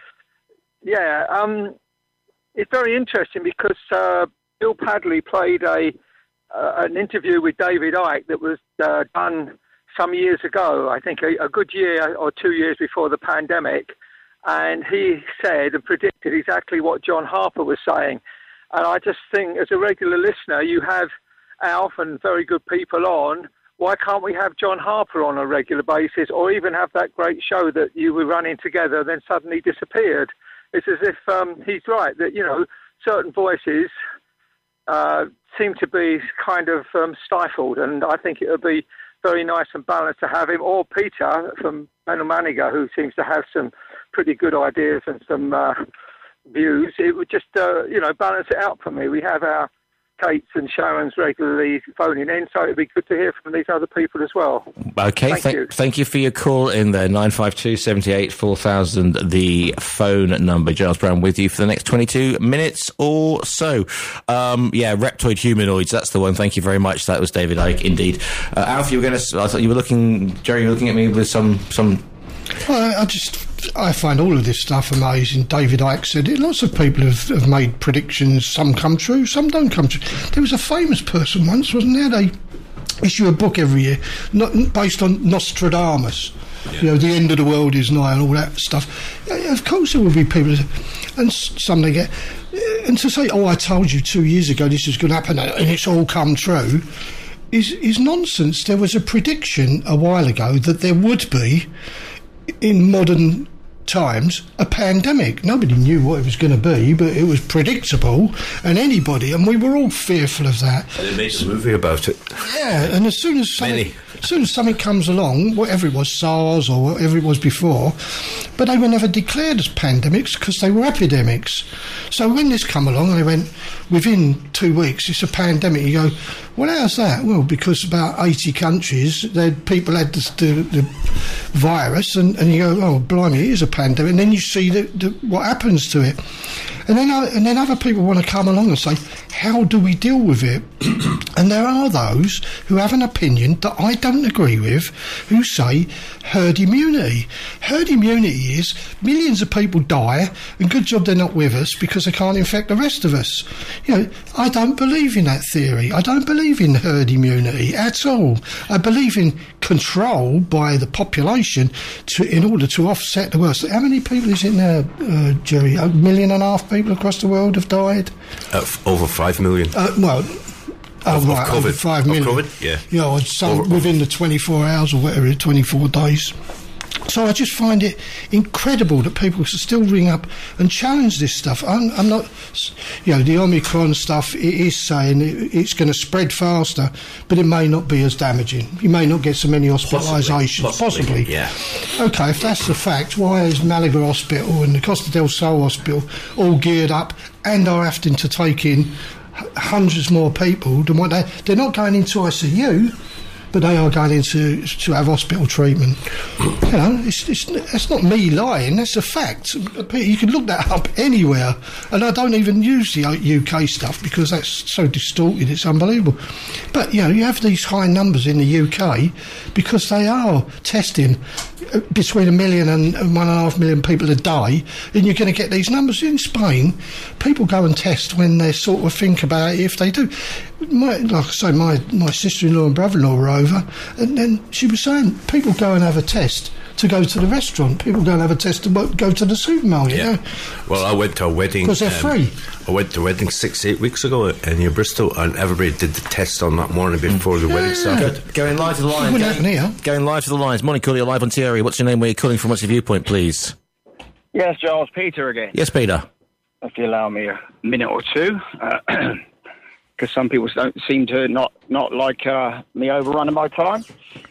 It's very interesting because Bill Padley played an interview with David Icke that was done some years ago, I think a good year or 2 years before the pandemic, and he said and predicted exactly what John Harper was saying. And I just think, as a regular listener, you have Alf and very good people on. Why can't we have John Harper on a regular basis, or even have that great show that you were running together then suddenly disappeared? It's as if he's right, that, certain voices seem to be kind of stifled, and I think it would be very nice and balanced to have him, or Peter from Manuel Maniga, who seems to have some pretty good ideas and some views. It would just, balance it out for me. We have our Kates and Sharon's regularly phoning in, so it'd be good to hear from these other people as well. Okay, thank you for your call in there. 952 78 4000, the phone number. Giles Brown with you for the next 22 minutes or so. Reptoid humanoids, that's the one. Thank you very much. That was David Icke, indeed. Alf, I thought you were looking, Jerry, you were looking at me with some. I find all of this stuff amazing. David Icke said it. Lots of people have made predictions. Some come true, some don't come true. There was a famous person once, wasn't there? They issue a book every year based on Nostradamus. Yeah. The end of the world is nigh and all that stuff. Of course there will be people, and some they get. And to say, I told you 2 years ago this is going to happen and it's all come true, is nonsense. There was a prediction a while ago that there would be, in modern times, a pandemic. Nobody knew what it was going to be, but it was predictable, and we were all fearful of that. And they made a movie about it. Yeah, and as soon as something comes along, whatever it was, SARS or whatever it was before, but they were never declared as pandemics because they were epidemics. So when this come along and they went, within 2 weeks, it's a pandemic, you go, well, how's that? Well, because about 80 countries, people had the virus, and you go, oh, blimey, it is a pandemic. And then you see what happens to it. And then other people want to come along and say, how do we deal with it? And there are those who have an opinion that I don't agree with, who say herd immunity. Herd immunity is millions of people die, and good job they're not with us because they can't infect the rest of us. You know, I don't believe in that theory. I don't believe in herd immunity at all. I believe in control by the population in order to offset the worst. How many people is it now, Jerry? 1.5 million people across the world have died? Over 5 million. Over 5 million. Of COVID, yeah. You know, some within the 24 hours or whatever, 24 days. So I just find it incredible that people still ring up and challenge this stuff. I'm not, you know, the Omicron stuff, it is saying it's going to spread faster, but it may not be as damaging. You may not get so many hospitalisations. Possibly. Yeah. OK, if that's the fact, why is Malaga Hospital and the Costa del Sol Hospital all geared up and are having to take in hundreds more people than what they're not going into ICU, but they are going into to have hospital treatment. You know, it's not me lying, that's a fact. You can look that up anywhere, and I don't even use the UK stuff because that's so distorted, it's unbelievable. But, you know, you have these high numbers in the UK because they are testing between 1 million and 1.5 million people a day, and you're going to get these numbers. In Spain, people go and test when they sort of think about it, if they do. Like I say, my sister-in-law and brother-in-law were over, and then she was saying people go and have a test to go to the restaurant. People go and have a test to go to the supermarket. Yeah. Well, I went to a wedding because they're free. I went to a wedding 6-8 weeks ago near Bristol, and everybody did the test on that morning before the wedding started. Going live to the lines. Going live to the lines. Morning, caller. You're live on TRE. What's your name? Where you're calling from? What's your viewpoint, please? Yes, Giles, Peter again. Yes, Peter. If you allow me a minute or two, because some people don't seem to not like me overrunning my time.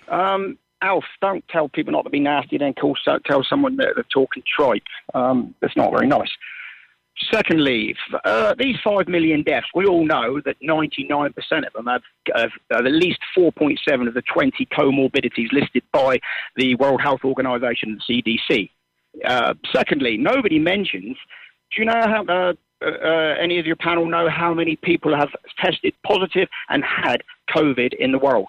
Alf, don't tell people not to be nasty, then tell someone that they're talking tripe. That's not very nice. Secondly, these 5 million deaths, we all know that 99% of them have at least 4.7 of the 20 comorbidities listed by the World Health Organization and CDC. Secondly, nobody mentions, do you know how any of your panel know how many people have tested positive and had COVID in the world?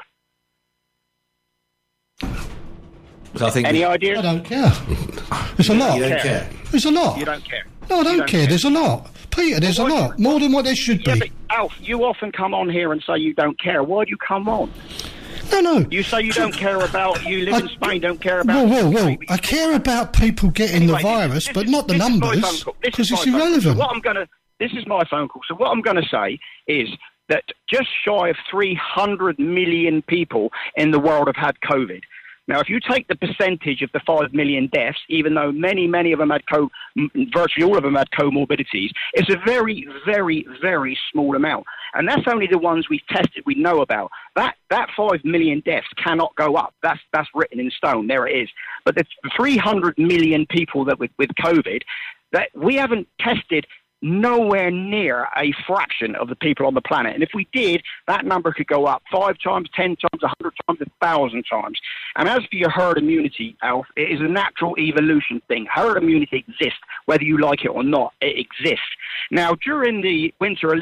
So I think any ideas? I don't care. There's a lot. You don't care. There's a lot. You don't care. No, I don't care. There's a lot. Peter, there's a lot. More than what there should be. But Alf, you often come on here and say you don't care. Why do you come on? No. You say you don't care about, you live in Spain, don't care about... Whoa. I care about people getting the virus, but not the numbers, because it's irrelevant. This is my phone call. So what I'm going to say is that just shy of 300 million people in the world have had COVID. Now, if you take the percentage of the 5 million deaths, even though many of them had virtually all of them had comorbidities, it's a very, very, very small amount. And that's only the ones we've tested, we know about. That 5 million deaths cannot go up. That's written in stone. There it is. But the 300 million people that with COVID, that we haven't tested nowhere near a fraction of the people on the planet. And if we did, that number could go up 5 times, 10 times, 100 times, 1,000 times. And as for your herd immunity, Alf, it is a natural evolution thing. Herd immunity exists, whether you like it or not. It exists. Now, during the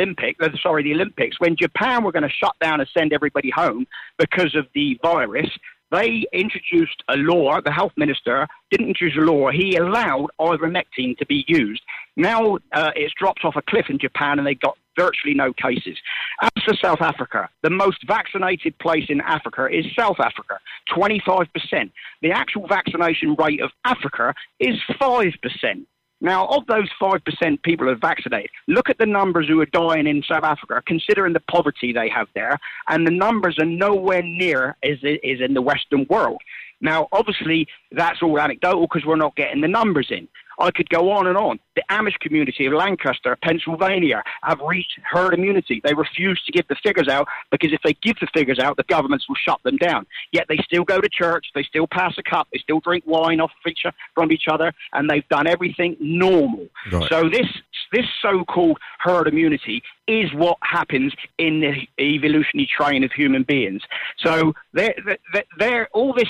the Olympics, when Japan were going to shut down and send everybody home because of the virus, they introduced a law, the health minister didn't introduce a law, he allowed ivermectin to be used. Now it's dropped off a cliff in Japan and they got virtually no cases. As for South Africa, the most vaccinated place in Africa is South Africa, 25%. The actual vaccination rate of Africa is 5%. Now, of those 5% people who are vaccinated, look at the numbers who are dying in South Africa, considering the poverty they have there, and the numbers are nowhere near as is in the Western world. Now, obviously, that's all anecdotal because we're not getting the numbers in. I could go on and on. The Amish community of Lancaster, Pennsylvania, have reached herd immunity. They refuse to give the figures out because if they give the figures out, the governments will shut them down. Yet they still go to church, they still pass a cup, they still drink wine from each other, and they've done everything normal. Right. So this so-called herd immunity is what happens in the evolutionary train of human beings. So they're all this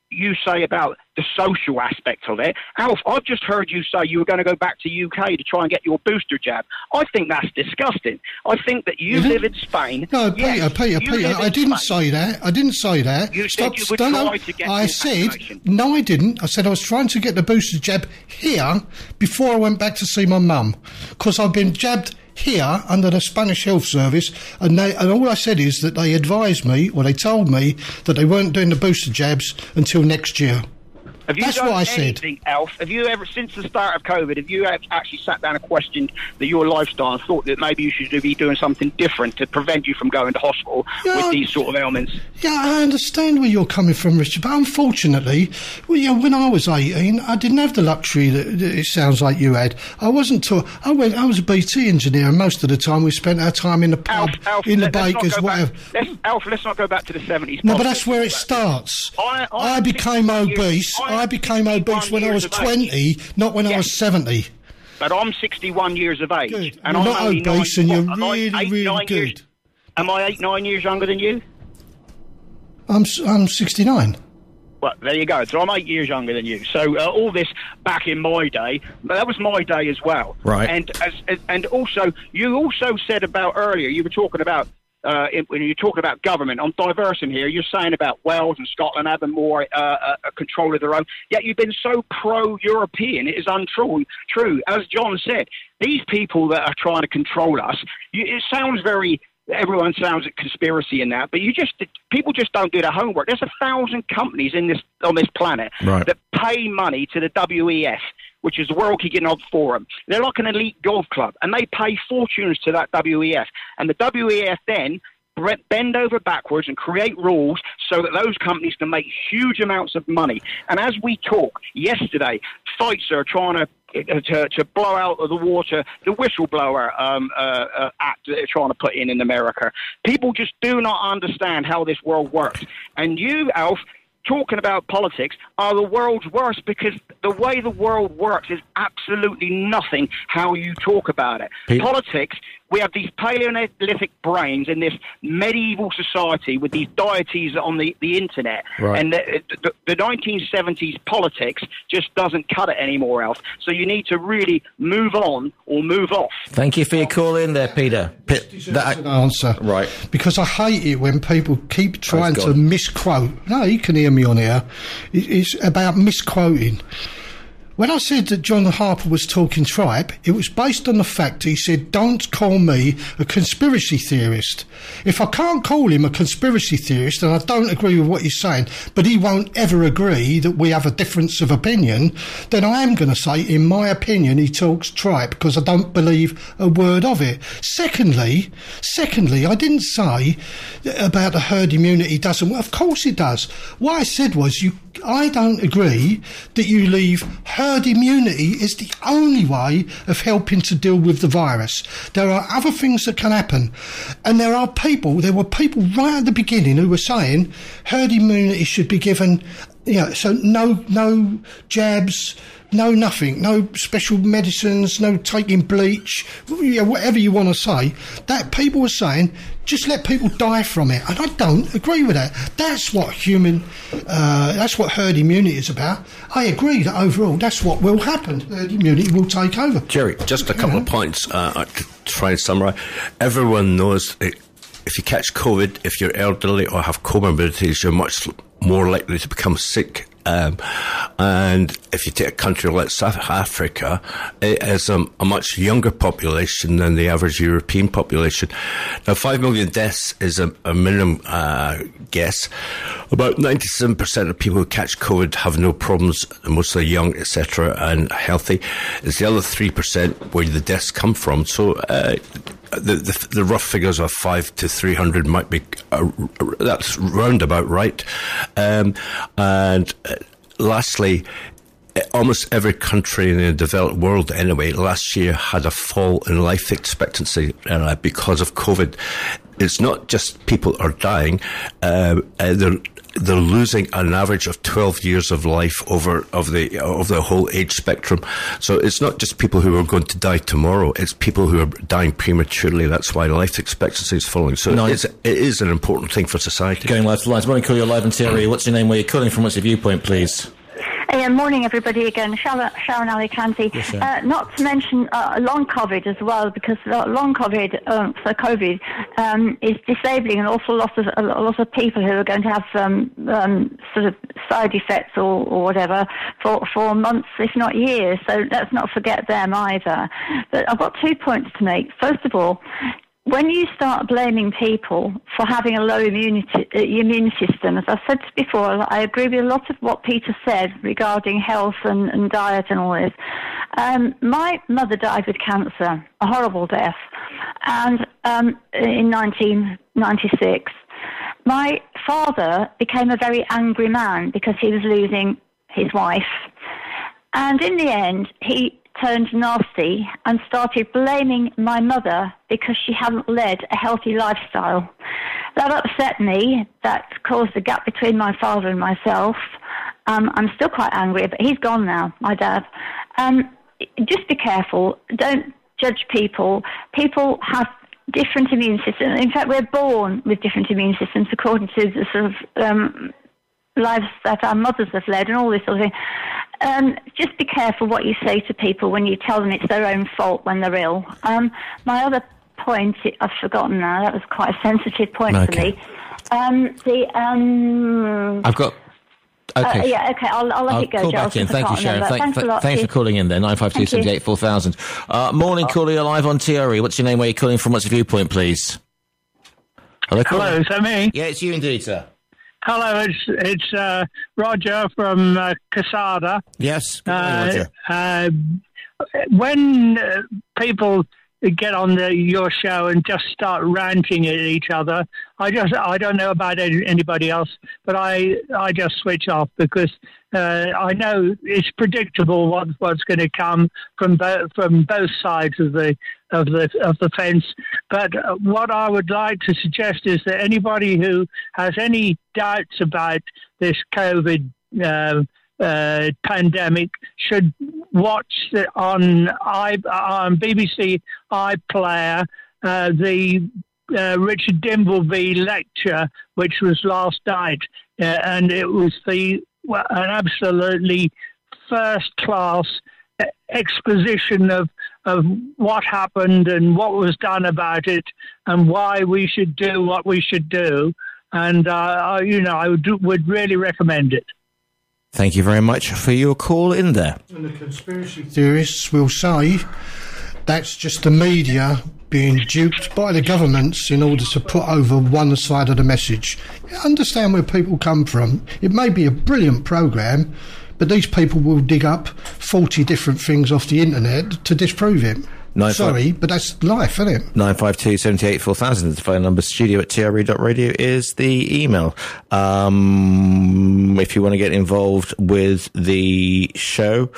you say about the social aspect of it. Alf, I've just heard you say you were going to go back to UK to try and get your booster jab. I think that's disgusting. I think that you live in Spain. No, Peter, I didn't say that. I didn't say that. You said you would try to get I said, no, I didn't. I said I was trying to get the booster jab here before I went back to see my mum, because I've been jabbed here under the Spanish Health Service, and all I said is that they advised me, or they told me, that they weren't doing the booster jabs until next year. Have you done anything, Alf? Have you ever, since the start of COVID, have you actually sat down and questioned your lifestyle and thought that maybe you should be doing something different to prevent you from going to hospital with these sort of ailments? Yeah, I understand where you're coming from, Richard, but unfortunately, when I was 18, I didn't have the luxury that it sounds like you had. I wasn't taught. I was a BT engineer, and most of the time we spent our time in the pub, in the bakers, whatever. Let's not go back to the 70s. No, but that's where it starts. I became obese. I became obese when I was 20, not when I was 70. But I'm 61 years of age. Good. And you're I'm not only obese, and you're really good. Am I 8-9 years younger than you? I'm 69. Well, there you go. So I'm 8 years younger than you. So all this back in my day, that was my day as well. Right. And also, you also said about earlier, you were talking about, when you're talking about government, I'm diversing here, you're saying about Wales and Scotland having more control of their own, yet you've been so pro-European, it is untrue. As John said, these people that are trying to control us, it sounds very... Everyone sounds a conspiracy in that, but people just don't do their homework. There's 1,000 companies on this planet that pay money to the WEF, which is the World Economic Forum. They're like an elite golf club, and they pay fortunes to that WEF. And the WEF then bend over backwards and create rules so that those companies can make huge amounts of money. And as we talk, yesterday, Pfizer are trying to blow out of the water the whistleblower act that they're trying to put in America. People just do not understand how this world works. And you, Alf, talking about politics, are the world's worst, because the way the world works is absolutely nothing how you talk about it. Politics, we have these Paleolithic brains in this medieval society with these deities on the internet. Right. And the 1970s politics just doesn't cut it anymore, Alf. So you need to really move on or move off. Thank you for your call in there, Peter. That's an answer. Right. Because I hate it when people keep trying to misquote. No, you can hear me on here. It's about misquoting. When I said that John Harper was talking tripe, it was based on the fact he said, don't call me a conspiracy theorist. If I can't call him a conspiracy theorist, and I don't agree with what he's saying, but he won't ever agree that we have a difference of opinion, then I am going to say, in my opinion, he talks tripe, because I don't believe a word of it. Secondly, I didn't say about the herd immunity doesn't work. Of course it does. What I said was, I don't agree that you leave herd immunity is the only way of helping to deal with the virus. There are other things that can happen. And there were people right at the beginning who were saying herd immunity should be given, so no jabs, no nothing, no special medicines, no taking bleach, whatever you want to say. That people were saying, just let people die from it. And I don't agree with that. That's what that's what herd immunity is about. I agree that overall that's what will happen. Herd immunity will take over. Jerry, just a couple of points to try and summarise. Everyone knows that if you catch COVID, if you're elderly or have comorbidities, you're much more likely to become sick. And if you take a country like South Africa, it has a much younger population than the average European population. Now, 5 million deaths is a minimum guess. About 97% of people who catch COVID have no problems, mostly young, etc., and healthy. It's the other 3% where the deaths come from. So the rough figures of 5 to 300 might be that's roundabout right. Lastly, almost every country in the developed world anyway last year had a fall in life expectancy because of COVID. It's not just people are dying, they're they're losing an average of 12 years of life of the whole age spectrum. So it's not just people who are going to die tomorrow, it's people who are dying prematurely. That's why life expectancy is falling. So it is an important thing for society. Going live to lines. Morning, call, you're live on TRE. What's your name? Where you're calling from? What's your viewpoint, please? Morning, everybody. Again, Sharon Alicante. Yes, not to mention long COVID as well, because long COVID, COVID is disabling an awful lot of people who are going to have sort of side effects or whatever for months, if not years. So let's not forget them either. But I've got 2 points to make. First of all, when you start blaming people for having a low immune system, as I've said before, I agree with a lot of what Peter said regarding health and diet and all this. My mother died with cancer, a horrible death, and in 1996. My father became a very angry man because he was losing his wife. And in the end, he turned nasty and started blaming my mother because she hadn't led a healthy lifestyle. That upset me. That caused a gap between my father and myself. I'm still quite angry, but he's gone now, my dad. Just be careful. Don't judge people. People have different immune systems. In fact, we're born with different immune systems according to the sort of lives that our mothers have led and all this sort of thing. Just be careful what you say to people when you tell them it's their own fault when they're ill. My other point, I've forgotten now, that was quite a sensitive point for me. I've got... Okay. I'll let it go, call Giles. Back in. Thank you, Sharon. Thanks for calling in there. 95278 4000. Morning, caller, you're live on TRE. What's your name? Where are you calling from? What's your viewpoint, please? Hello, is that me? Yeah, it's you indeed, sir. Hello, it's Roger from Casada. Yes, Roger. When people get on your show and just start ranting at each other, I don't know about anybody else, but I just switch off because I know it's predictable what's going to come from both sides of the fence. But what I would like to suggest is that anybody who has any doubts about this COVID pandemic should watch on BBC iPlayer the Richard Dimbleby lecture, which was last night, and it was an absolutely first-class exposition of what happened and what was done about it and why we should do what we should do. And, I would really recommend it. Thank you very much for your call in there. And the conspiracy theorists will say that's just the media being duped by the governments in order to put over one side of the message. I understand where people come from. It may be a brilliant programme, but these people will dig up 40 different things off the internet to disprove it. Sorry, but that's life, isn't it? 952 78 4000 is the phone number. studio@tre.radio is the email. If you want to get involved with the show,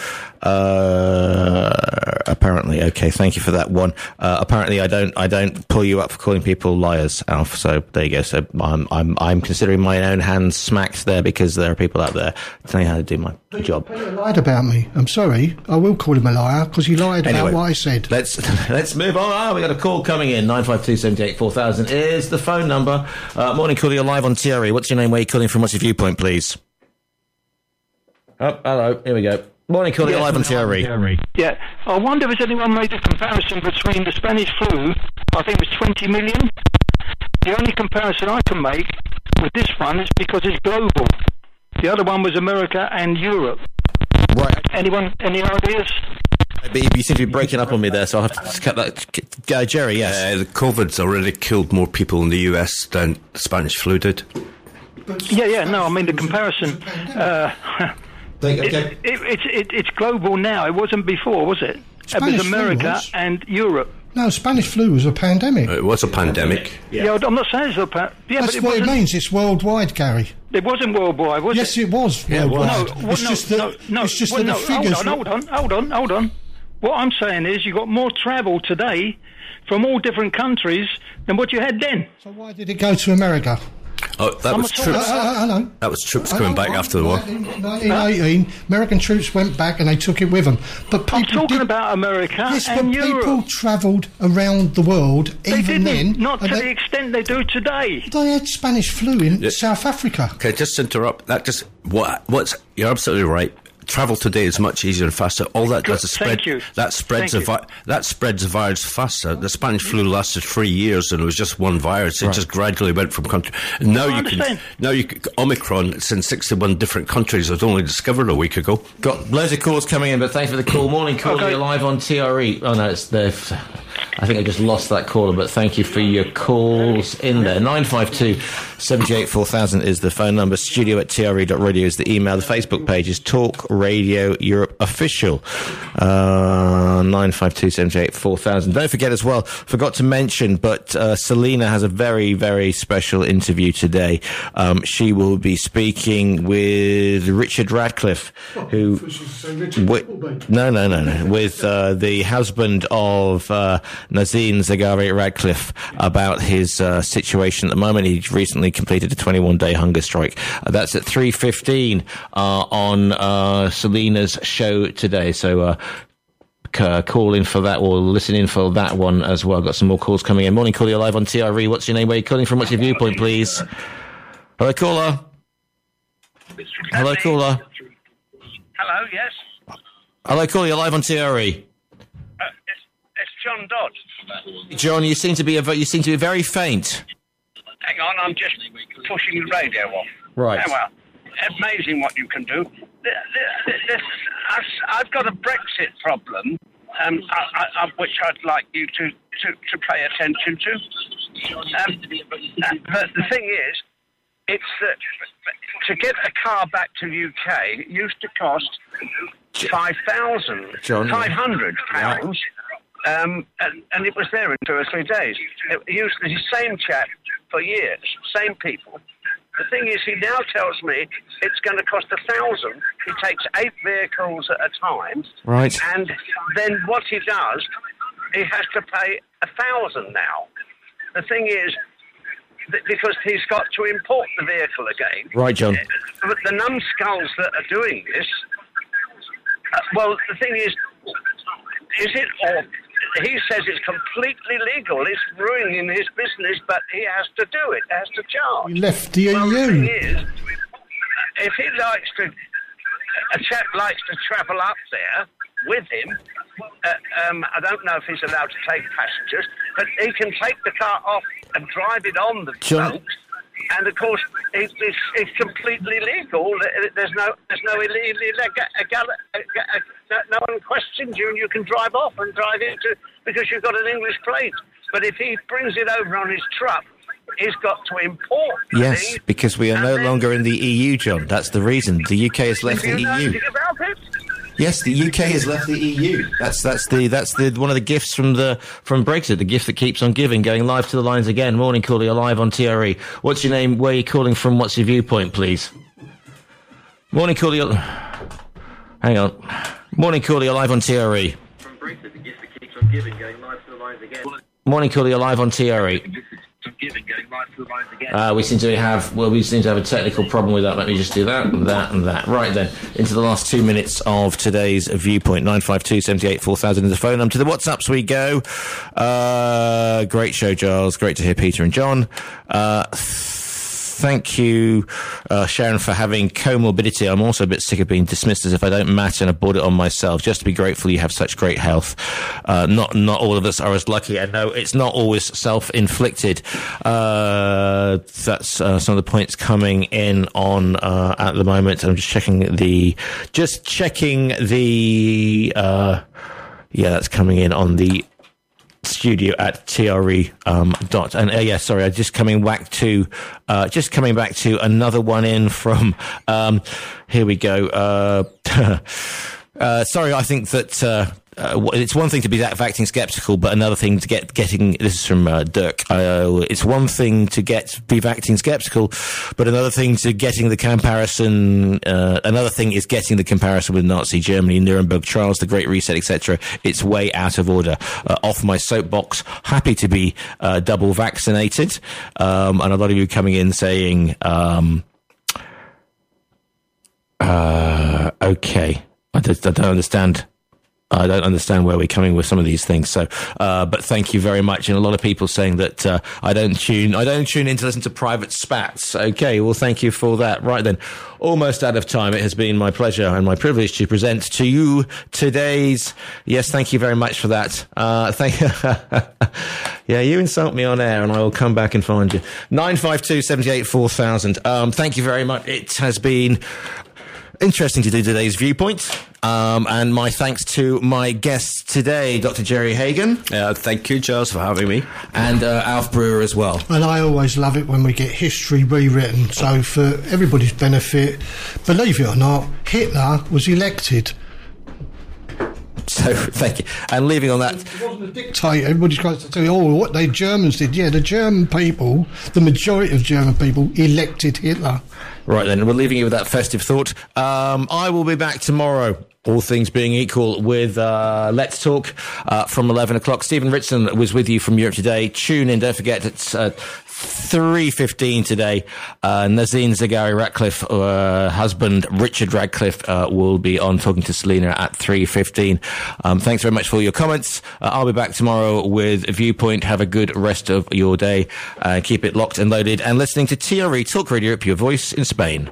apparently, okay, thank you for that one. Apparently, I don't pull you up for calling people liars, Alf. So there you go. So I'm considering my own hands smacked there because there are people out there telling me how to do my job. He lied about me. I'm sorry. I will call him a liar because he lied about what I said. Let's move on. We got a call coming in. 952 78 4000 is the phone number. Morning, caller. You're live on TRE. What's your name? Where are you calling from? What's your viewpoint, please? Oh, hello. Here we go. Morning, caller. You're live on TRE. Yeah. I wonder if anyone made a comparison between the Spanish flu, I think it was 20 million. The only comparison I can make with this one is because it's global. The other one was America and Europe. Right. Anyone? Any ideas? But you seem to be breaking up on me there, so I'll have to just cut that. Jerry, yes. The COVID's already killed more people in the US than the Spanish flu did. No, I mean the comparison. It's global now. It wasn't before, was it? It was America and Europe. No, Spanish flu was a pandemic. It was a pandemic. Yeah, I'm not saying it's a pandemic. Yeah, that's what it means. It's worldwide, Gary. It wasn't worldwide, was it? Yes, it was worldwide. It's just that the figures... Hold on. What I'm saying is you got more travel today from all different countries than what you had then. So why did it go to America? Oh, that was troops. Hello. That was troops coming back after the war. In 1918, American troops went back and they took it with them. But I'm talking about America and Europe. People travelled around the world even then. Not to the extent they do today. They had Spanish flu in South Africa. Okay, just to interrupt. You're absolutely right. Travel today is much easier and faster. All that does is spread. That spreads the virus faster. The Spanish flu lasted 3 years, and it was just one virus. It just gradually went from country. And now Omicron. It's in 61 different countries. It was only discovered a week ago. Got loads of calls coming in, but thanks for the call. Morning, caller. You're live on TRE. Oh no, it's there. I think I just lost that caller, but thank you for your calls in there. 952 78 4000 is the phone number. studio@tre.radio is the email. The Facebook page is Talk Radio Europe Official. 952 78 4000. Don't forget as well, forgot to mention, but Selena has a very, very special interview today. She will be speaking with Richard Radcliffe, who... No. With the husband of Nazim Zaghari Radcliffe about his situation at the moment. He recently completed a 21-day hunger strike. That's at 3:15 on Selena's show today. So call in for that or listen in for that one as well. Got some more calls coming in. Morning, caller, you're live on TRE. What's your name? Where are you calling from? What's your viewpoint, please? Hello, caller. Hello, caller. Hello, yes. Hello, caller, you're live on TRE. It's John Dodd. John, you seem to be very faint. Hang on, I'm just pushing the radio off. Right. Oh, well, amazing what you can do. I've got a Brexit problem, which I'd like you to pay attention to. But the thing is, it's that to get a car back to the UK, it used to cost £5,500. And it was there in 2 or 3 days. It used the same chap for years, same people. The thing is, he now tells me it's going to cost £1,000. He takes 8 vehicles at a time. Right. And then what he does, he has to pay £1,000 now. The thing is, because he's got to import the vehicle again. Right, John. But the numbskulls that are doing this, well, the thing is it or... He says it's completely legal. It's ruining his business, but he has to do it. He has to charge. He left the EU. The thing is, if he likes to, a chap likes to travel up there with him. I don't know if he's allowed to take passengers, but he can take the car off and drive it on the boat. And of course, it's completely legal. There's no no one questions you, and you can drive off and drive into because you've got an English plate. But if he brings it over on his truck, he's got to import. Yes, because we are no longer in the EU, John. That's the reason. The UK has left the EU. Do you know anything about it? Yes, the UK has left the EU. That's the one of the gifts from Brexit, the gift that keeps on giving. Going live to the lines again. Morning, caller, you're live on TRE. What's your name? Where are you calling from? What's your viewpoint, please? Morning, caller. Hang on. Morning, caller, you're live on TRE. From Brexit, the gift that keeps on giving. Going live to the lines again. Morning, caller, you're live on TRE. We seem to have a technical problem with that. Let me just do that, and that. Right then, into the last 2 minutes of today's viewpoint. 952 78 4000 is the phone number. To the WhatsApps we go. Great show, Giles. Great to hear Peter and John. Thank you, Sharon, for having comorbidity. I'm also a bit sick of being dismissed as if I don't matter, and I brought it on myself. Just to be grateful you have such great health. Not all of us are as lucky. I know it's not always self-inflicted. That's some of the points coming in on at the moment. I'm just checking the. That's coming in on the studio at TRE dot and sorry, just coming back to another one in from here we go. Sorry, I think that it's one thing to be vaccine skeptical, but another thing to getting. This is from Dirk. It's one thing to be vaccine skeptical, but another thing to getting the comparison. Another thing is getting the comparison with Nazi Germany, Nuremberg trials, the Great Reset, etc. It's way out of order. Off my soapbox. Happy to be double vaccinated, and a lot of you coming in saying, "Okay, I don't understand." I don't understand where we're coming with some of these things. So, but thank you very much. And a lot of people saying that I don't tune in to listen to private spats. Okay, well, thank you for that. Right then, almost out of time. It has been my pleasure and my privilege to present to you today's. Yes, thank you very much for that. Yeah, you insult me on air, and I will come back and find you. 952 78 4000. Thank you very much. It has been interesting to do today's Viewpoint. And my thanks to my guests today, Dr. Jerry Hagan. Thank you, Charles, for having me. And Alf Brewer as well. And I always love it when we get history rewritten. So for everybody's benefit, believe it or not, Hitler was elected. So, thank you. And leaving on that... It wasn't a dictator. Everybody's trying to say, what the Germans did. Yeah, the German people, the majority of German people, elected Hitler. Right then, we're leaving you with that festive thought. I will be back tomorrow, all things being equal, with Let's Talk from 11 o'clock. Stephen Ritson was with you from Europe Today. Tune in, don't forget, it's 3:15 today. Nazine Zaghari-Ratcliffe, husband Richard Radcliffe, will be on talking to Selena at 3:15. Thanks very much for your comments. I'll be back tomorrow with Viewpoint. Have a good rest of your day. Keep it locked and loaded and listening to TRE Talk Radio Europe, your voice in Spain.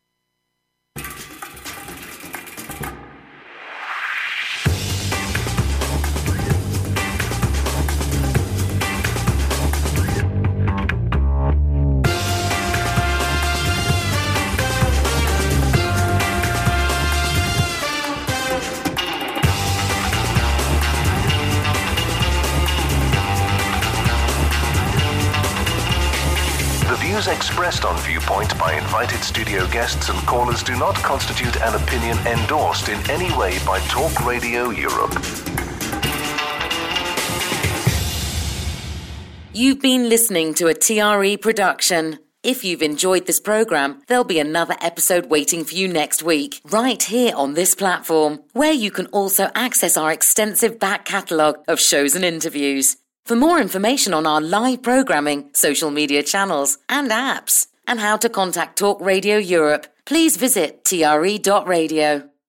Expressed on Viewpoint by invited studio guests and callers do not constitute an opinion endorsed in any way by Talk Radio Europe. You've been listening to a TRE production. If you've enjoyed this program, there'll be another episode waiting for you next week, right here on this platform, where you can also access our extensive back catalogue of shows and interviews. For more information on our live programming, social media channels and apps, and how to contact Talk Radio Europe, please visit tre.radio.